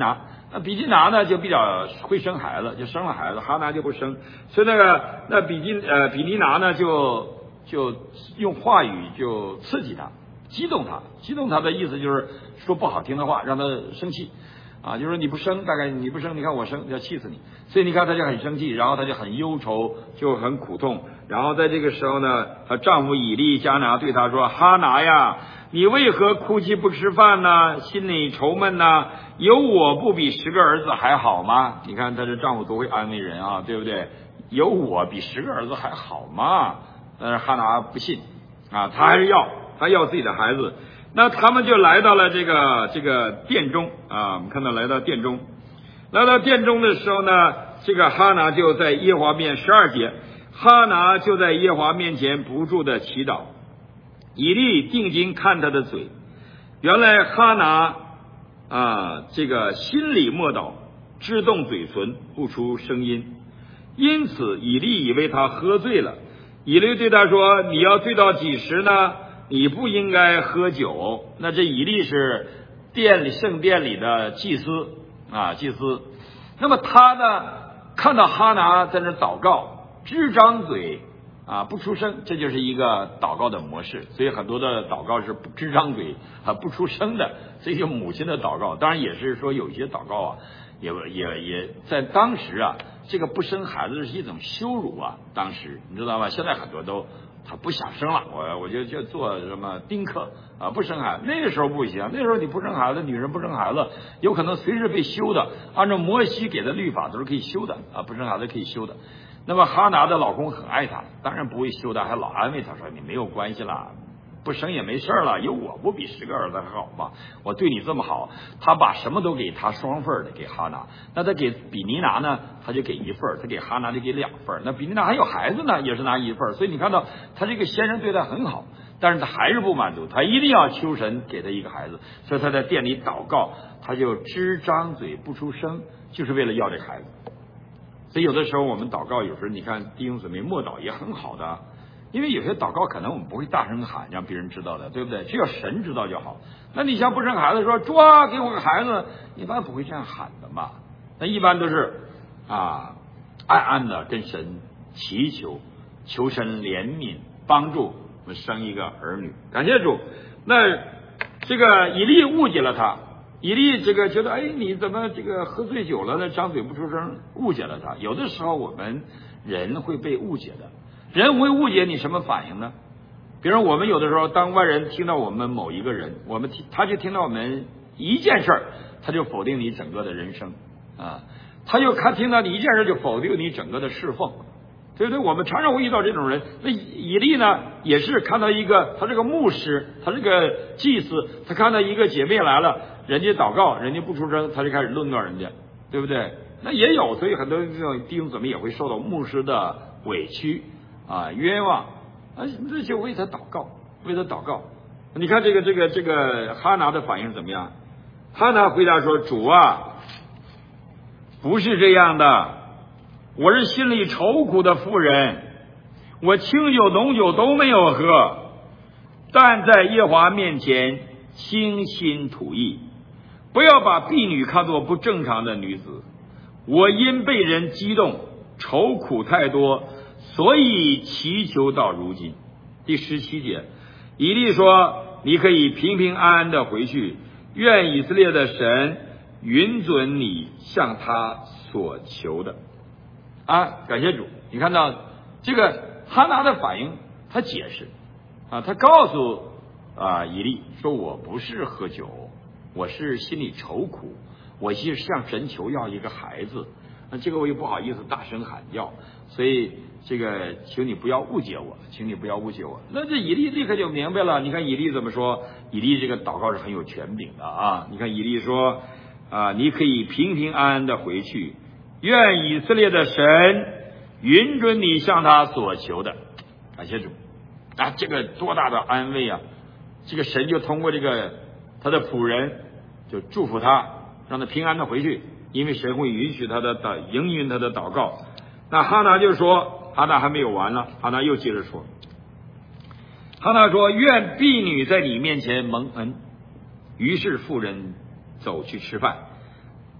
那比基拿呢就比较会生孩子，就生了孩子，哈拿就不生，所以那个那比基呃比尼拿呢就就用话语就刺激他，激动他，激动他的意思就是说不好听的话，让他生气啊，就是你不生，大概你不生，你看我生，要气死你，所以你看他就很生气，然后他就很忧愁，就很苦痛，然后在这个时候呢，她丈夫以利加拿对她说：“哈拿呀，你为何哭泣不吃饭呢？心里愁闷呢？有我不比十个儿子还好吗？”你看她这丈夫多会安慰人啊，对不对？有我比十个儿子还好吗？但是哈拿不信啊，他还是要他要自己的孩子。那他们就来到了这个这个殿中啊，我们看到来到殿中，来到殿中的时候呢，这个哈拿就在耶和华面十二节，哈拿就在耶和华面前不住的祈祷。以利定睛看他的嘴，原来哈拿啊，这个心里默祷，只动嘴唇，不出声音。因此以利以为他喝醉了。以利对他说：“你要醉到几时呢？你不应该喝酒。”那这以利是殿里圣殿里的祭司啊，祭司。那么他呢，看到哈拿在那祷告，只张嘴啊，不出声，这就是一个祷告的模式。所以很多的祷告是只张嘴啊，不出声的，这就母亲的祷告。当然也是说有一些祷告啊，也也也在当时啊，这个不生孩子是一种羞辱啊。当时你知道吧？现在很多都他不想生了，我我就就做什么丁克啊，不生孩子。那个时候不行，那时候你不生孩子，女人不生孩子，有可能随时被休的。按照摩西给的律法都是可以休的啊，不生孩子可以休的。那么哈拿的老公很爱她，当然不会休的，还老安慰她说：“你没有关系啦，不生也没事了，有我不比十个儿子还好吗？我对你这么好。”他把什么都给他双份的，给哈拿。那他给比尼拿呢，他就给一份，他给哈拿就给两份。那比尼拿还有孩子呢，也是拿一份。所以你看到他这个先生对他很好，但是他还是不满足，他一定要求神给他一个孩子。所以他在店里祷告，他就只张嘴不出声，就是为了要这个孩子。所以有的时候我们祷告，有时候你看弟兄姊妹默祷也很好的，因为有些祷告可能我们不会大声喊让别人知道的，对不对？只有神知道就好。那你像不生孩子说主啊给我个孩子，一般不会这样喊的嘛。那一般都是啊暗暗的跟神祈求，求神怜悯帮助我们生一个儿女。感谢主。那这个以利误解了他。以利这个觉得，哎，你怎么这个喝醉酒了呢？张嘴不出声，误解了他。有的时候我们人会被误解的，人会误解你什么反应呢？比如我们有的时候，当外人听到我们某一个人，我们听他就听到我们一件事儿，他就否定你整个的人生啊，他就看听到你一件事就否定你整个的侍奉。对不对？我们常常会遇到这种人。那以利呢，也是看到一个，他这个牧师，他这个祭司，他看到一个姐妹来了，人家祷告，人家不出声，他就开始论断人家，对不对？那也有，所以很多这种弟兄姊妹也会受到牧师的委屈啊、冤枉啊，那就为他祷告，为他祷告。你看这个这个这个哈拿的反应怎么样？哈拿回答说：“主啊，不是这样的。我是心里愁苦的妇人，我清酒浓酒都没有喝，但在耶和华面前倾心吐意。不要把婢女看作不正常的女子。我因被人激动，愁苦太多，所以祈求到如今。”第十七节，以利说：“你可以平平安安的回去，愿以色列的神允准你向他所求的。”啊，感谢主！你看到这个哈拿的反应，他解释啊，他告诉啊以利说：“我不是喝酒，我是心里愁苦，我是向神求要一个孩子。那这个我又不好意思大声喊要，所以这个请你不要误解我，请你不要误解我。”那这以利立刻就明白了。你看以利怎么说？以利这个祷告是很有权柄的啊！你看以利说啊，你可以平平安安的回去。愿以色列的神允准你向他所求的。感谢主啊，这个多大的安慰啊！这个神就通过这个他的仆人就祝福他，让他平安的回去，因为神会允许他的祷应允他的祷告。那哈拿就说，哈拿还没有完了，哈拿又接着说，哈拿说：“愿婢女在你面前蒙恩。”于是妇人走去吃饭。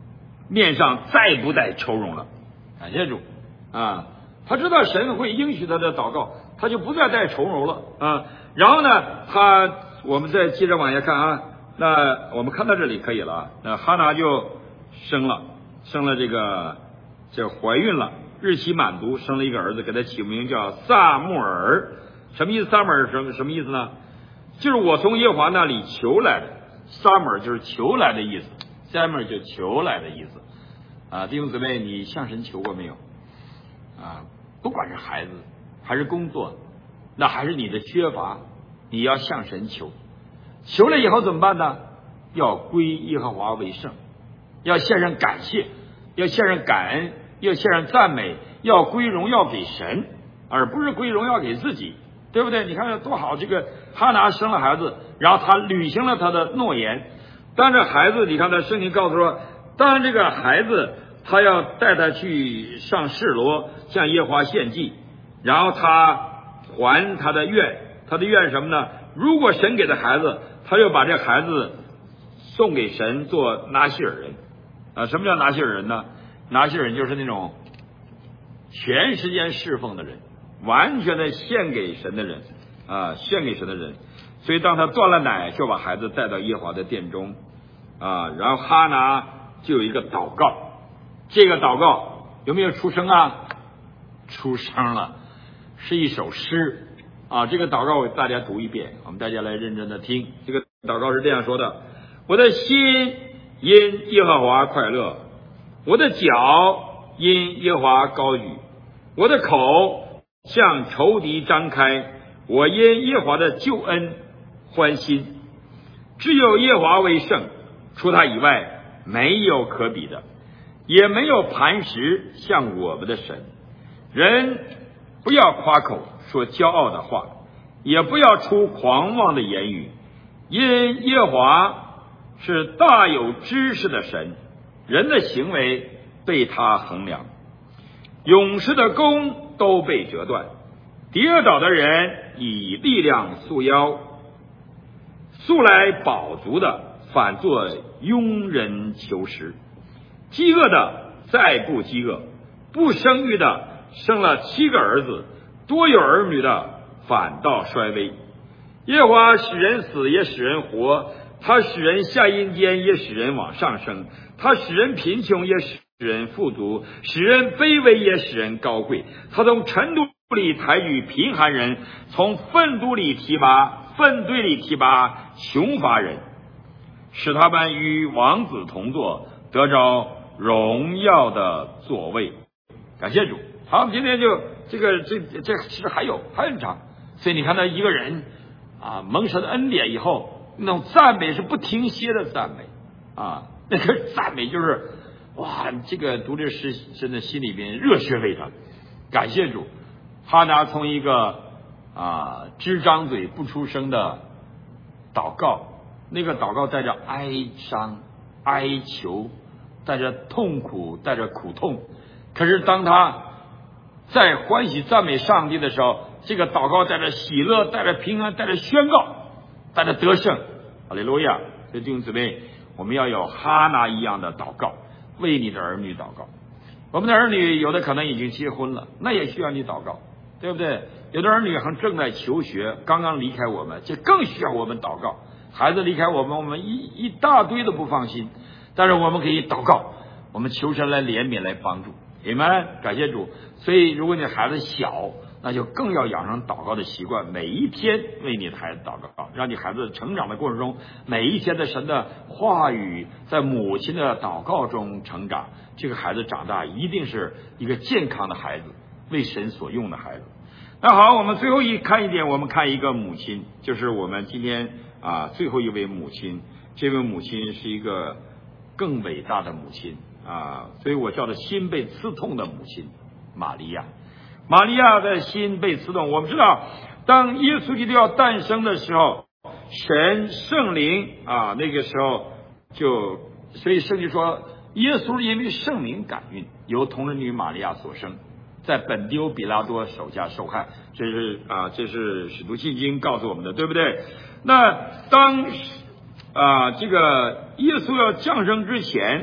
面上再不带愁容了。感谢主啊！他知道神会应许他的祷告，他就不再带愁容了啊。然后呢，他我们再接着往下看啊。那我们看到这里可以了啊。那哈拿就生了，生了这个这怀孕了，日期满足，生了一个儿子，给他起名叫撒母耳。什么意思？撒母耳什么什么意思呢？就是我从耶和华那里求来的。撒母耳就是求来的意思，撒母耳就求来的意思啊。弟兄姊妹，你向神求过没有啊？不管是孩子还是工作，那还是你的缺乏，你要向神求。求了以后怎么办呢？要归耶和华为圣，要献上感谢，要献上感恩，要献上赞美，要归荣耀给神，而不是归荣耀给自己，对不对？你看多好，这个哈拿生了孩子，然后他履行了他的诺言。当这孩子，你看他圣经告诉说，当这个孩子他要带他去上示罗向耶和华献祭，然后他还他的愿，他的愿是什么呢？如果神给的孩子，他就把这孩子送给神做拿西尔人啊。什么叫拿西尔人呢？拿西尔人就是那种全时间侍奉的人，完全的献给神的人啊，献给神的人。所以当他断了奶，就把孩子带到耶和华的殿中啊。然后哈拿就有一个祷告，这个祷告有没有出声啊？出声了，是一首诗啊。这个祷告我给大家读一遍，我们大家来认真的听。这个祷告是这样说的：我的心因耶和华快乐，我的脚因耶和华高举，我的口向仇敌张开，我因耶和华的救恩欢心。只有耶和华为圣，除他以外没有可比的，也没有磐石像我们的神。人不要夸口说骄傲的话，也不要出狂妄的言语，因耶和华是大有知识的神，人的行为被他衡量。勇士的弓都被折断，跌倒的人以力量束腰，素来饱足的反作庸人求食，饥饿的再不饥饿，不生育的生了七个儿子，多有儿女的反倒衰微。耶和华使人死也使人活，他使人下阴间也使人往上升，他使人贫穷也使人富足，使人卑微也使人高贵。他从尘土里抬举贫寒人，从粪土里提拔粪堆里提拔穷乏人，使他们与王子同坐，得着荣耀的座位。感谢主。好，我们今天就这个这这其实还有还很长，所以你看到一个人啊蒙神的恩典以后，那种赞美是不停歇的赞美啊，那个赞美就是哇，这个读这诗真的心里边热血沸腾。感谢主，哈拿从一个啊只张嘴不出声的祷告，那个祷告带着哀伤、哀求，带着痛苦，带着苦痛。可是当他在欢喜赞美上帝的时候，这个祷告带着喜乐，带着平安，带着宣告，带着得胜。哈利路亚！所以弟兄姊妹，我们要有哈拿一样的祷告，为你的儿女祷告。我们的儿女有的可能已经结婚了，那也需要你祷告，对不对？有的儿女还正在求学，刚刚离开我们，这更需要我们祷告。孩子离开我们，我们一一大堆的不放心，但是我们可以祷告，我们求神来怜悯，来帮助。你们感谢主。所以如果你孩子小，那就更要养成祷告的习惯，每一天为你的孩子祷告，让你孩子成长的过程中，每一天的神的话语在母亲的祷告中成长，这个孩子长大一定是一个健康的孩子，为神所用的孩子。那好，我们最后一看一点，我们看一个母亲，就是我们今天啊最后一位母亲。这位母亲是一个更伟大的母亲啊，所以我叫她心被刺痛的母亲，玛利亚。玛利亚的心被刺痛。我们知道，当耶稣基督要诞生的时候，神圣灵啊，那个时候就，所以圣经说，耶稣因为圣灵感孕，由童贞女玛利亚所生，在本丢比拉多手下受害。这是啊，这是使徒信经告诉我们的，对不对？那当啊这个耶稣要降生之前，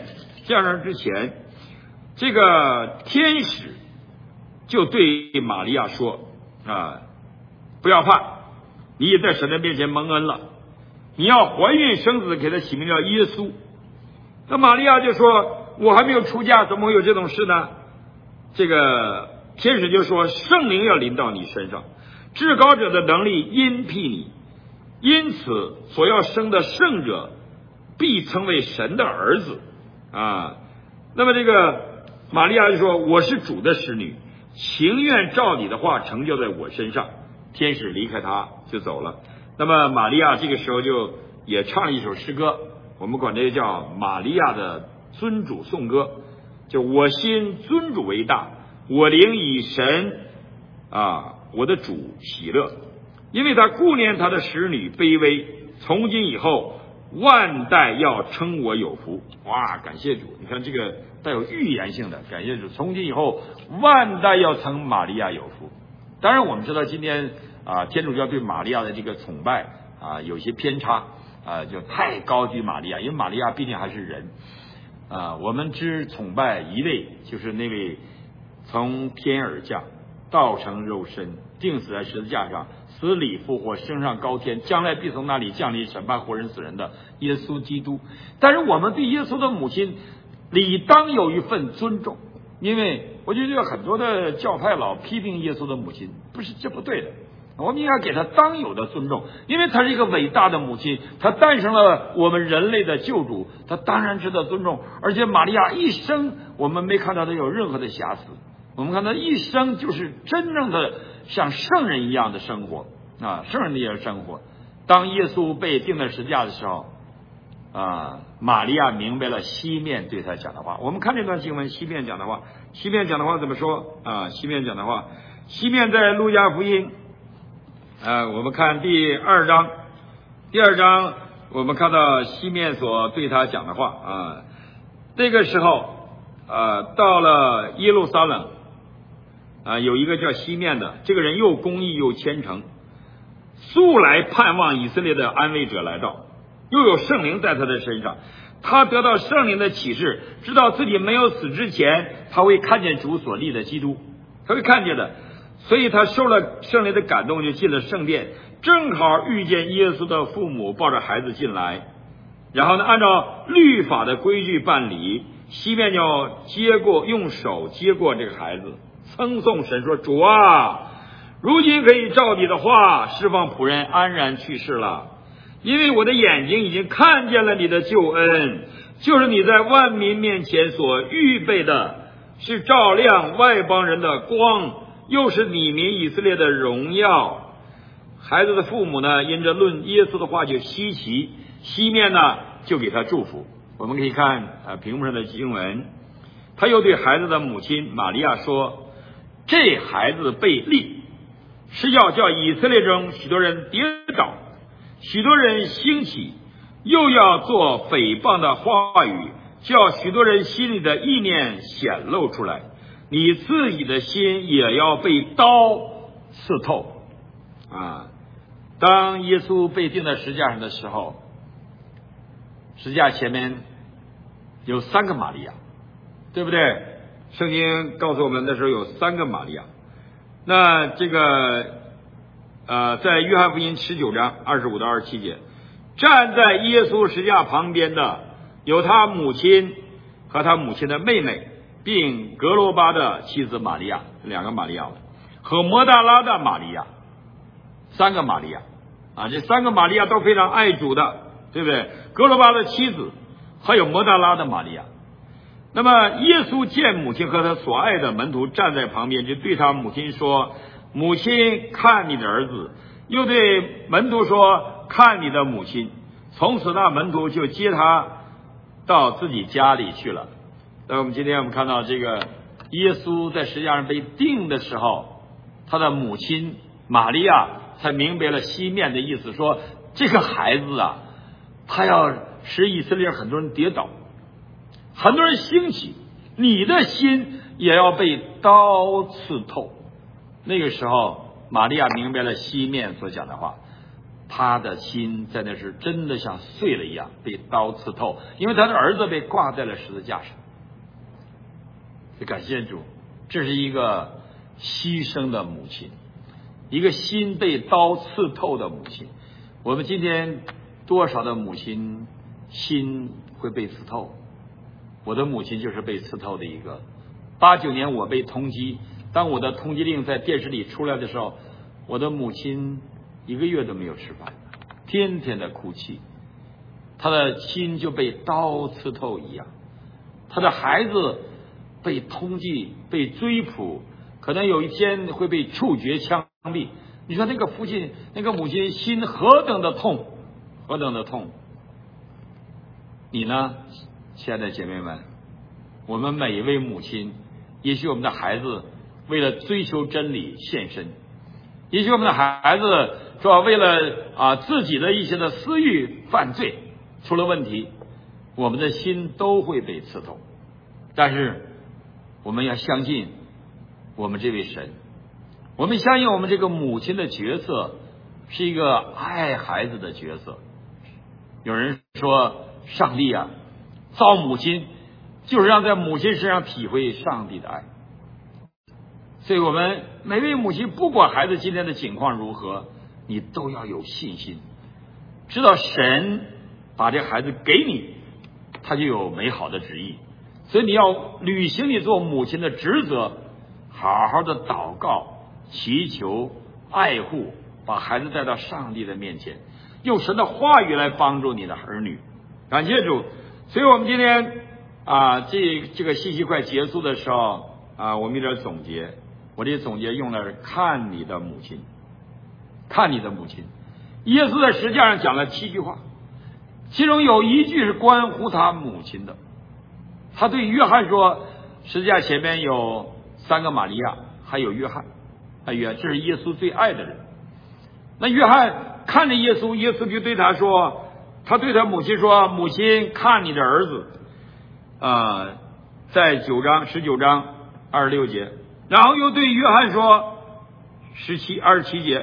降生之前，这个天使就对玛利亚说啊，不要怕，你也在神的面前蒙恩了，你要怀孕生子，给他起名叫耶稣。那玛利亚就说，我还没有出嫁，怎么会有这种事呢？这个天使就说，圣灵要临到你身上，至高者的能力荫庇你，因此所要生的圣者必称为神的儿子啊。那么这个玛利亚就说，我是主的使女，情愿照你的话成就在我身上。天使离开他就走了。那么玛利亚这个时候就也唱了一首诗歌，我们管这个叫玛利亚的尊主颂歌，就我心尊主为大，我灵以神啊我的主喜乐，因为他顾念他的使女卑微，从今以后万代要称我有福。哇，感谢主！你看这个带有预言性的，感谢主，从今以后万代要称玛利亚有福。当然我们知道今天啊天主教对玛利亚的这个崇拜啊有些偏差啊，就太高举玛利亚，因为玛利亚毕竟还是人啊，我们只崇拜一位，就是那位从天而降，道成肉身，钉死在十字架上，死里复活，升上高天，将来必从那里降临审判活人死人的耶稣基督。但是我们对耶稣的母亲理当有一份尊重，因为我觉得很多的教派老批评耶稣的母亲，不是，这不对的。我们应该给她当有的尊重，因为她是一个伟大的母亲，她诞生了我们人类的救主，她当然值得尊重。而且玛利亚一生我们没看到她有任何的瑕疵，我们看她一生就是真正的像圣人一样的生活啊，圣人的一样生活。当耶稣被钉在十字架的时候啊，玛利亚明白了西面对他讲的话。我们看这段经文，西面讲的话，西面讲的话怎么说啊？西面讲的话，西面在路加福音啊，我们看第二章，第二章我们看到西面所对他讲的话啊。这个时候啊，到了耶路撒冷啊，有一个叫西面的，这个人又公义又虔诚，素来盼望以色列的安慰者来到，又有圣灵在他的身上，他得到圣灵的启示，知道自己没有死之前，他会看见主所立的基督，他会看见的，所以他受了圣灵的感动，就进了圣殿，正好遇见耶稣的父母抱着孩子进来，然后呢，按照律法的规矩办理，西面就接过，用手接过这个孩子，称颂神说，主啊，如今可以照你的话释放仆人安然去世了，因为我的眼睛已经看见了你的救恩，就是你在万民面前所预备的，是照亮外邦人的光，又是你民以色列的荣耀。孩子的父母呢，因着论耶稣的话就稀奇，西面呢就给他祝福。我们可以看啊屏幕上的经文，他又对孩子的母亲玛利亚说，这孩子被立，是要叫以色列中许多人跌倒，许多人兴起，又要做诽谤的话语，叫许多人心里的意念显露出来，你自己的心也要被刀刺透啊！当耶稣被钉在十字架上的时候，十字架前面有三个玛利亚，对不对？圣经告诉我们那时候有三个玛利亚。那这个呃，在约翰福音十九章二十五到二十七节，站在耶稣十字架旁边的有他母亲和他母亲的妹妹，并格罗巴的妻子玛利亚，两个玛利亚和摩大拉的玛利亚，三个玛利亚啊，这三个玛利亚都非常爱主的，对不对？格罗巴的妻子，还有摩大拉的玛利亚。那么耶稣见母亲和他所爱的门徒站在旁边，就对他母亲说，母亲，看你的儿子，又对门徒说，看你的母亲。从此那门徒就接他到自己家里去了。那我们今天我们看到这个耶稣在十字架上被钉的时候，他的母亲玛利亚才明白了西面的意思，说这个孩子啊，他要使以色列很多人跌倒，很多人兴起，你的心也要被刀刺透。那个时候玛利亚明白了西面所讲的话， 他的心在那是真的像碎了一样，被刀刺透，因为他的儿子被挂在了十字架上。感谢主，这是一个牺牲的母亲，一个心被刀刺透的母亲。我们今天多少的母亲心会被刺透？我的母亲就是被刺透的一个。八九年我被通缉，当我的通缉令在电视里出来的时候，我的母亲一个月都没有吃饭，天天的哭泣，她的心就被刀刺透一样。她的孩子被通缉，被追捕，可能有一天会被处决枪毙。你说那个父亲那个母亲心何等的痛，何等的痛。你呢，亲爱的姐妹们，我们每一位母亲，也许我们的孩子为了追求真理献身，也许我们的孩子说为了啊自己的一些的私欲犯罪出了问题，我们的心都会被刺痛。但是我们要相信我们这位神，我们相信我们这个母亲的角色是一个爱孩子的角色。有人说上帝啊造母亲就是让在母亲身上体会上帝的爱，所以我们每位母亲不管孩子今天的情况如何，你都要有信心，知道神把这孩子给你，他就有美好的旨意，所以你要履行你做母亲的职责，好好的祷告祈求爱护，把孩子带到上帝的面前，用神的话语来帮助你的儿女。感谢主。所以我们今天啊，这这个信息快结束的时候啊，我们有点总结。我这总结用了看你的母亲，看你的母亲。耶稣在十字架上讲了七句话，其中有一句是关乎他母亲的。他对约翰说，十字架前面有三个玛利亚，还有约翰，还有这是耶稣最爱的人。那约翰看着耶稣，耶稣就对他说，他对他母亲说，母亲看你的儿子啊、呃，在九章十九章二十六节，然后又对约翰说十七二十七节，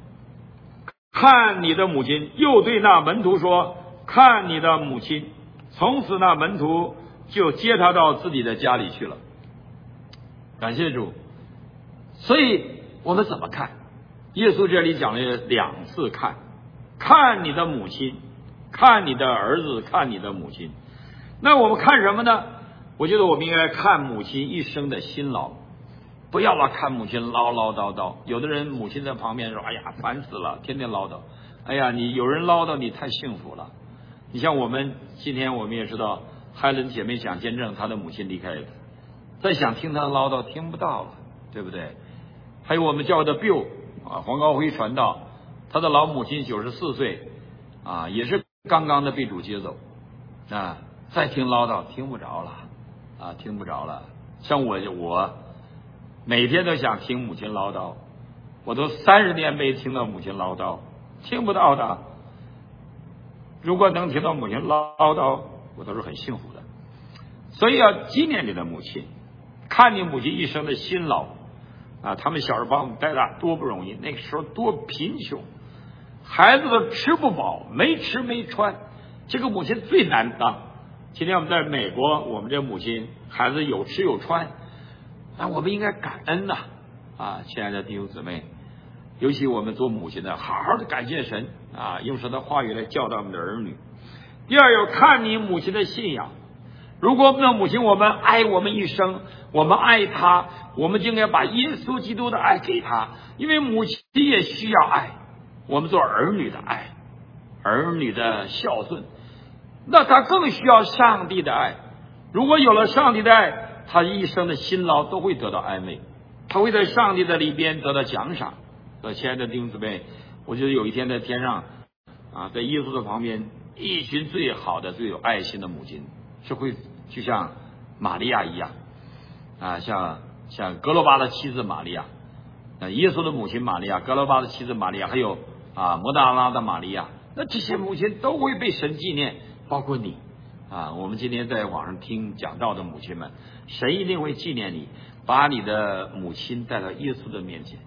看你的母亲，又对那门徒说看你的母亲。从此那门徒就接他到自己的家里去了。感谢主。所以我们怎么看？耶稣这里讲了两次看，看你的母亲，看你的儿子，看你的母亲。那我们看什么呢？我觉得我们应该看母亲一生的辛劳，不要老看母亲唠唠叨叨。有的人母亲在旁边说，哎呀烦死了，天天唠叨。哎呀，你有人唠叨你太幸福了。你像我们今天我们也知道，海伦姐妹想见证她的母亲离开了，再想听她唠叨听不到了，对不对？还有我们教会的 Bill 啊，黄高辉传道，他的老母亲九十四岁啊，也是刚刚的被主接走啊，再听唠叨听不着了啊，听不着了。像我我每天都想听母亲唠叨，我都三十年没听到母亲唠叨，听不到的。如果能听到母亲唠叨，我都是很幸福的。所以要纪念你的母亲，看你母亲一生的辛劳啊！他们小时候把我们带大多不容易，那个时候多贫穷，孩子都吃不饱，没吃没穿，这个母亲最难当。今天我们在美国，我们这母亲孩子有吃有穿，那我们应该感恩呐！啊，亲爱的弟兄姊妹，尤其我们做母亲的，好好的感谢神啊，用神的话语来教导我们的儿女。第二，要看你母亲的信仰。如果我们的母亲，我们爱我们一生，我们爱她，我们就应该把耶稣基督的爱给她，因为母亲也需要爱，我们做儿女的爱，儿女的孝顺，那她更需要上帝的爱。如果有了上帝的爱，她一生的辛劳都会得到安慰，她会在上帝的里边得到奖赏。呃，亲爱的弟兄姊妹，我觉得有一天在天上啊，在耶稣的旁边，一群最好的最有爱心的母亲是会就像玛利亚一样啊，像像格罗巴的妻子玛利亚，啊，耶稣的母亲玛利亚，格罗巴的妻子玛利亚，还有啊摩大拉的玛利亚，那这些母亲都会被神纪念，包括你啊。我们今天在网上听讲道的母亲们，神一定会纪念你，把你的母亲带到耶稣的面前。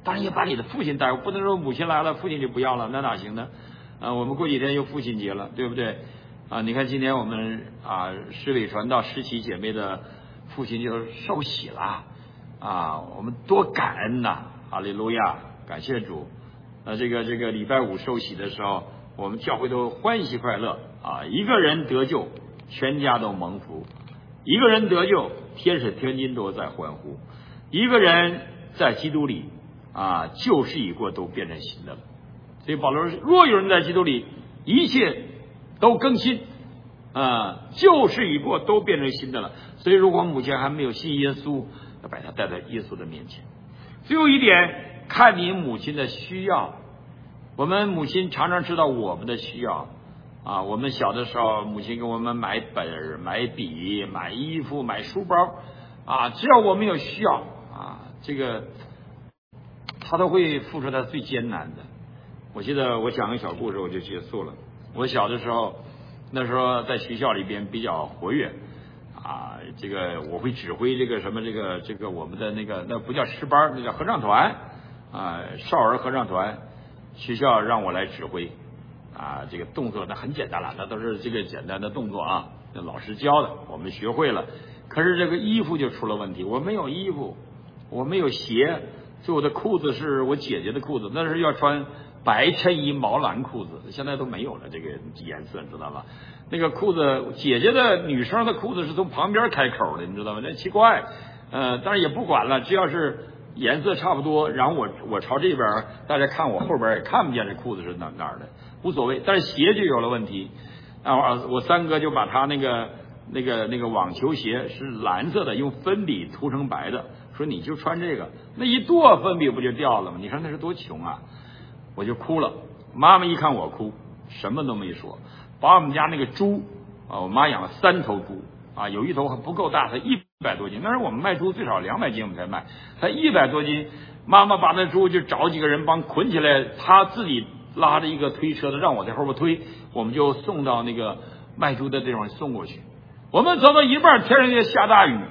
当然也把你的父亲带，不能说母亲来了父亲就不要了，那哪行呢？啊，我们过几天又父亲节了，对不对？啊，你看今天我们啊施伟传道施启姐妹的父亲就受洗了啊，我们多感恩呐！哈利路亚，感谢主。那这个这个礼拜五受洗的时候，我们教会都欢喜快乐啊，一个人得救，全家都蒙福；一个人得救，天使天君都在欢呼；一个人在基督里啊，旧事已过，都变成新的了。所以保罗说，若有人在基督里，一切都更新啊，旧事已过，都变成新的了。所以如果母亲还没有信耶稣，要把他带到耶稣的面前。最后一点，看你母亲的需要。我们母亲常常知道我们的需要啊。我们小的时候，母亲给我们买本、买笔、买衣服、买书包啊，只要我们有需要啊，这个她都会付出她最艰难的。我记得我讲个小故事我就结束了。我小的时候，那时候在学校里边比较活跃啊，这个我会指挥这个什么这个这个我们的那个那不叫诗班，那叫合唱团啊，少儿合唱团，学校让我来指挥啊，这个动作那很简单了，那都是这个简单的动作啊，那老师教的，我们学会了。可是这个衣服就出了问题，我没有衣服，我没有鞋，所以我的裤子是我姐姐的裤子，那是要穿白衬衣毛蓝裤子，现在都没有了这个颜色，知道吧？那个裤子，姐姐的女生的裤子是从旁边开口的，你知道吗？那奇怪，呃，当然也不管了，只要是颜色差不多，然后我我朝这边，大家看我后边也看不见这裤子是哪哪儿的，无所谓。但是鞋就有了问题，啊，我三哥就把他那个那个那个网球鞋是蓝色的，用粉笔涂成白的，说你就穿这个，那一剁粉笔不就掉了吗？你看那是多穷啊！我就哭了，妈妈一看我哭，什么都没说，把我们家那个猪啊，我妈养了三头猪啊，有一头还不够大，才一百多斤，那时候我们卖猪最少两百斤我们才卖，才一百多斤，妈妈把那猪就找几个人帮捆起来，她自己拉着一个推车的，让我在后边推，我们就送到那个卖猪的地方送过去。我们走到一半，天上就下大雨，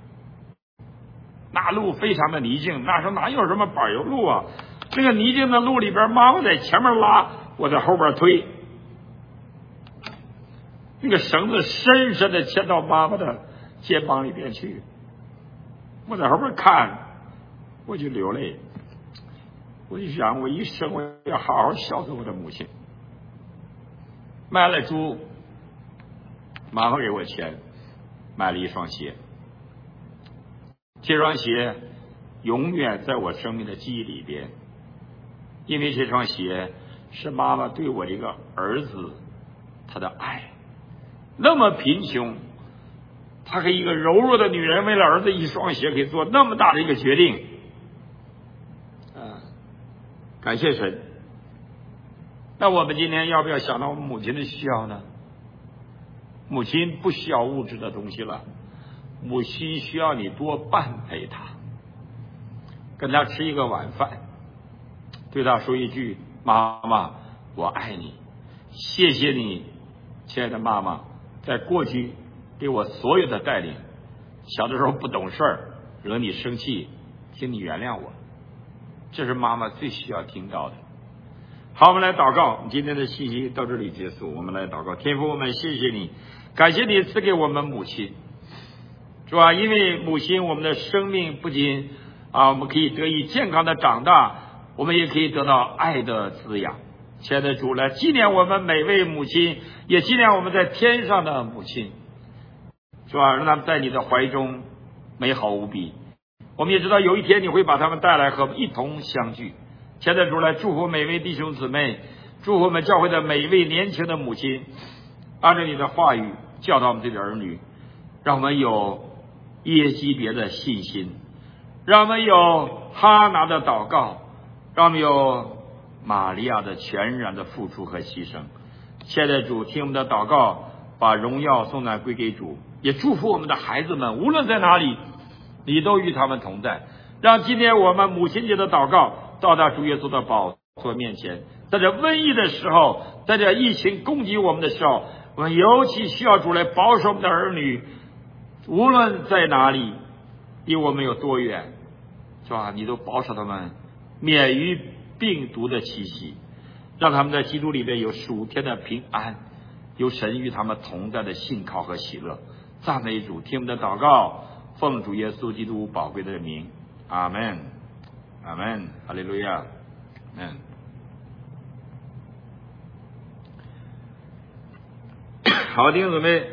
那路非常的泥泞，那时候哪有什么柏油路啊？这个泥泞的路里边，妈妈在前面拉，我在后边推，那个绳子深深的牵到妈妈的肩膀里边去，我在后边看，我就流泪，我就想，我一生我要好好孝顺我的母亲。卖了猪，妈妈给我钱，买了一双鞋，这双鞋永远在我生命的记忆里边。因为这双鞋是妈妈对我这个儿子她的爱，那么贫穷，她和一个柔弱的女人为了儿子一双鞋可以做那么大的一个决定啊！感谢神。那我们今天要不要想到我们母亲的需要呢？母亲不需要物质的东西了，母亲需要你多伴陪她，跟她吃一个晚饭，对他说一句：妈妈，我爱你，谢谢你，亲爱的妈妈，在过去给我所有的带领，小的时候不懂事儿，惹你生气，请你原谅我，这是妈妈最需要听到的。好，我们来祷告，今天的信息到这里结束。我们来祷告，天父，我们谢谢你，感谢你赐给我们母亲，是吧？因为母亲，我们的生命不仅啊，我们可以得以健康的长大，我们也可以得到爱的滋养。亲爱的主，来纪念我们每位母亲，也纪念我们在天上的母亲，是吧？让他们在你的怀中美好无比。我们也知道有一天你会把他们带来和我们一同相聚。亲爱的主，来祝福每位弟兄姊妹，祝福我们教会的每一位年轻的母亲，按照你的话语教导我们这些儿女，让我们有耶基别的信心，让我们有哈拿的祷告，让我们有玛利亚的全然的付出和牺牲。亲爱的主，听我们的祷告，把荣耀颂赞归给主，也祝福我们的孩子们，无论在哪里，你都与他们同在。让今天我们母亲节的祷告到达主耶稣的宝座面前，在这瘟疫的时候，在这疫情攻击我们的时候，我们尤其需要主来保守我们的儿女，无论在哪里，离我们有多远，是吧？你都保守他们免于病毒的侵袭，让他们在基督里面有属天的平安，有神与他们同在的信靠和喜乐。赞美主，听我们的祷告，奉主耶稣基督宝贵的名，阿门，阿门，哈利路亚，嗯。好，弟兄姊妹，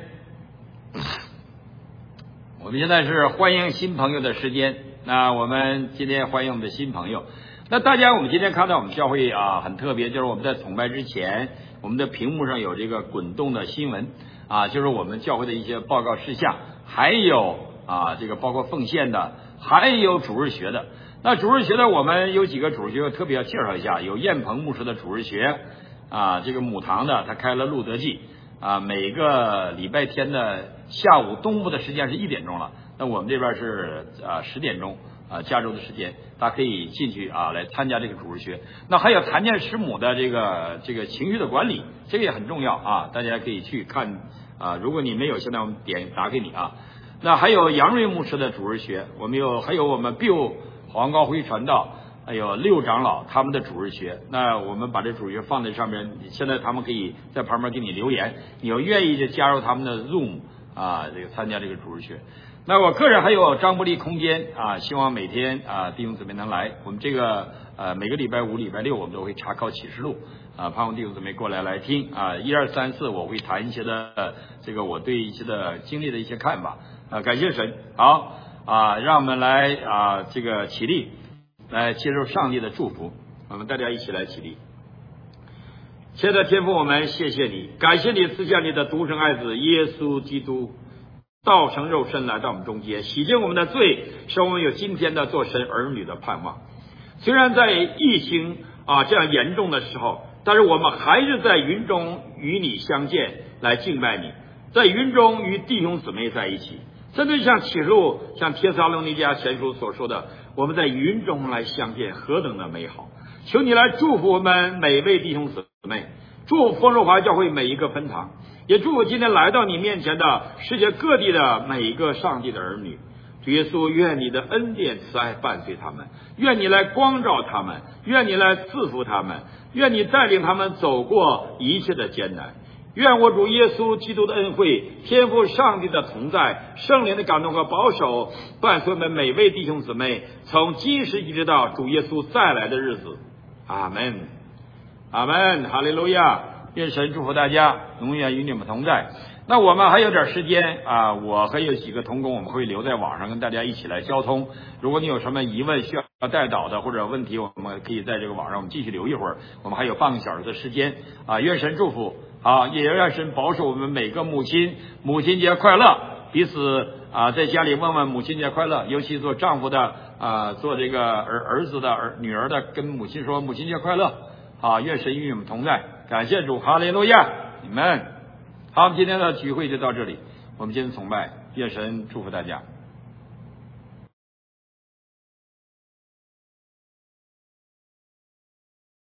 我们现在是欢迎新朋友的时间。那我们今天欢迎我们的新朋友。那大家，我们今天看到我们教会啊很特别，就是我们在崇拜之前，我们的屏幕上有这个滚动的新闻啊，就是我们教会的一些报告事项，还有啊这个包括奉献的，还有主日学的。那主日学的我们有几个主日学特别要介绍一下，有燕鹏牧师的主日学啊，这个母堂的他开了路德记。啊，每个礼拜天的下午，东部的时间是一点钟了，那我们这边是啊十点钟啊，加州的时间，大家可以进去啊来参加这个主日学。那还有谭健师母的这个这个情绪的管理，这个也很重要啊，大家可以去看啊。如果你没有，现在我们点打给你啊。那还有杨瑞牧师的主日学，我们有还有我们 Bill 黄高辉传道。还有六长老他们的主日学，那我们把这主日学放在上面，现在他们可以在旁边给你留言，你要愿意就加入他们的 Zoom 啊，这个参加这个主日学。那我个人还有张伯利空间啊，希望每天啊弟兄姊妹能来。我们这个呃每个礼拜五、礼拜六我们都会查考启示录啊，盼望弟兄姊妹过来来听啊。一二三四我会谈一些的、呃、这个我对一些的经历的一些看法啊，感谢神。好啊，让我们来啊这个起立。来接受上帝的祝福，我们大家一起来起立。亲爱的天父，我们谢谢你，感谢你赐下你的独生爱子耶稣基督，道成肉身来到我们中间，洗净我们的罪，使我们有今天的做神儿女的盼望。虽然在疫情啊这样严重的时候，但是我们还是在云中与你相见，来敬拜你，在云中与弟兄姊妹在一起。真的像启示录，像帖撒罗尼迦前书所说的，我们在云中来相见，何等的美好！求你来祝福我们每位弟兄姊妹，祝福丰收华教会每一个分堂，也祝福今天来到你面前的世界各地的每一个上帝的儿女。主耶稣，愿你的恩典慈爱伴随他们，愿你来光照他们，愿你来赐福他们，愿你带领他们走过一切的艰难。愿我主耶稣基督的恩惠、天父上帝的同在、圣灵的感动和保守，伴随我们每位弟兄姊妹，从今时一直到主耶稣再来的日子。阿门，阿门，哈利路亚！愿神祝福大家，永远与你们同在。那我们还有点时间啊，我还有几个同工，我们会留在网上跟大家一起来交通。如果你有什么疑问需要带导的或者问题，我们可以在这个网上我们继续留一会儿。我们还有半个小时的时间啊，愿神祝福。好，也愿神保守我们每个母亲，母亲节快乐！彼此啊，在家里问问母亲节快乐，尤其做丈夫的啊，做这个儿儿子的儿女儿的，跟母亲说母亲节快乐！好，愿神与我们同在，感谢主，哈利路亚，你们好，今天的聚会就到这里，我们今天崇拜，愿神祝福大家。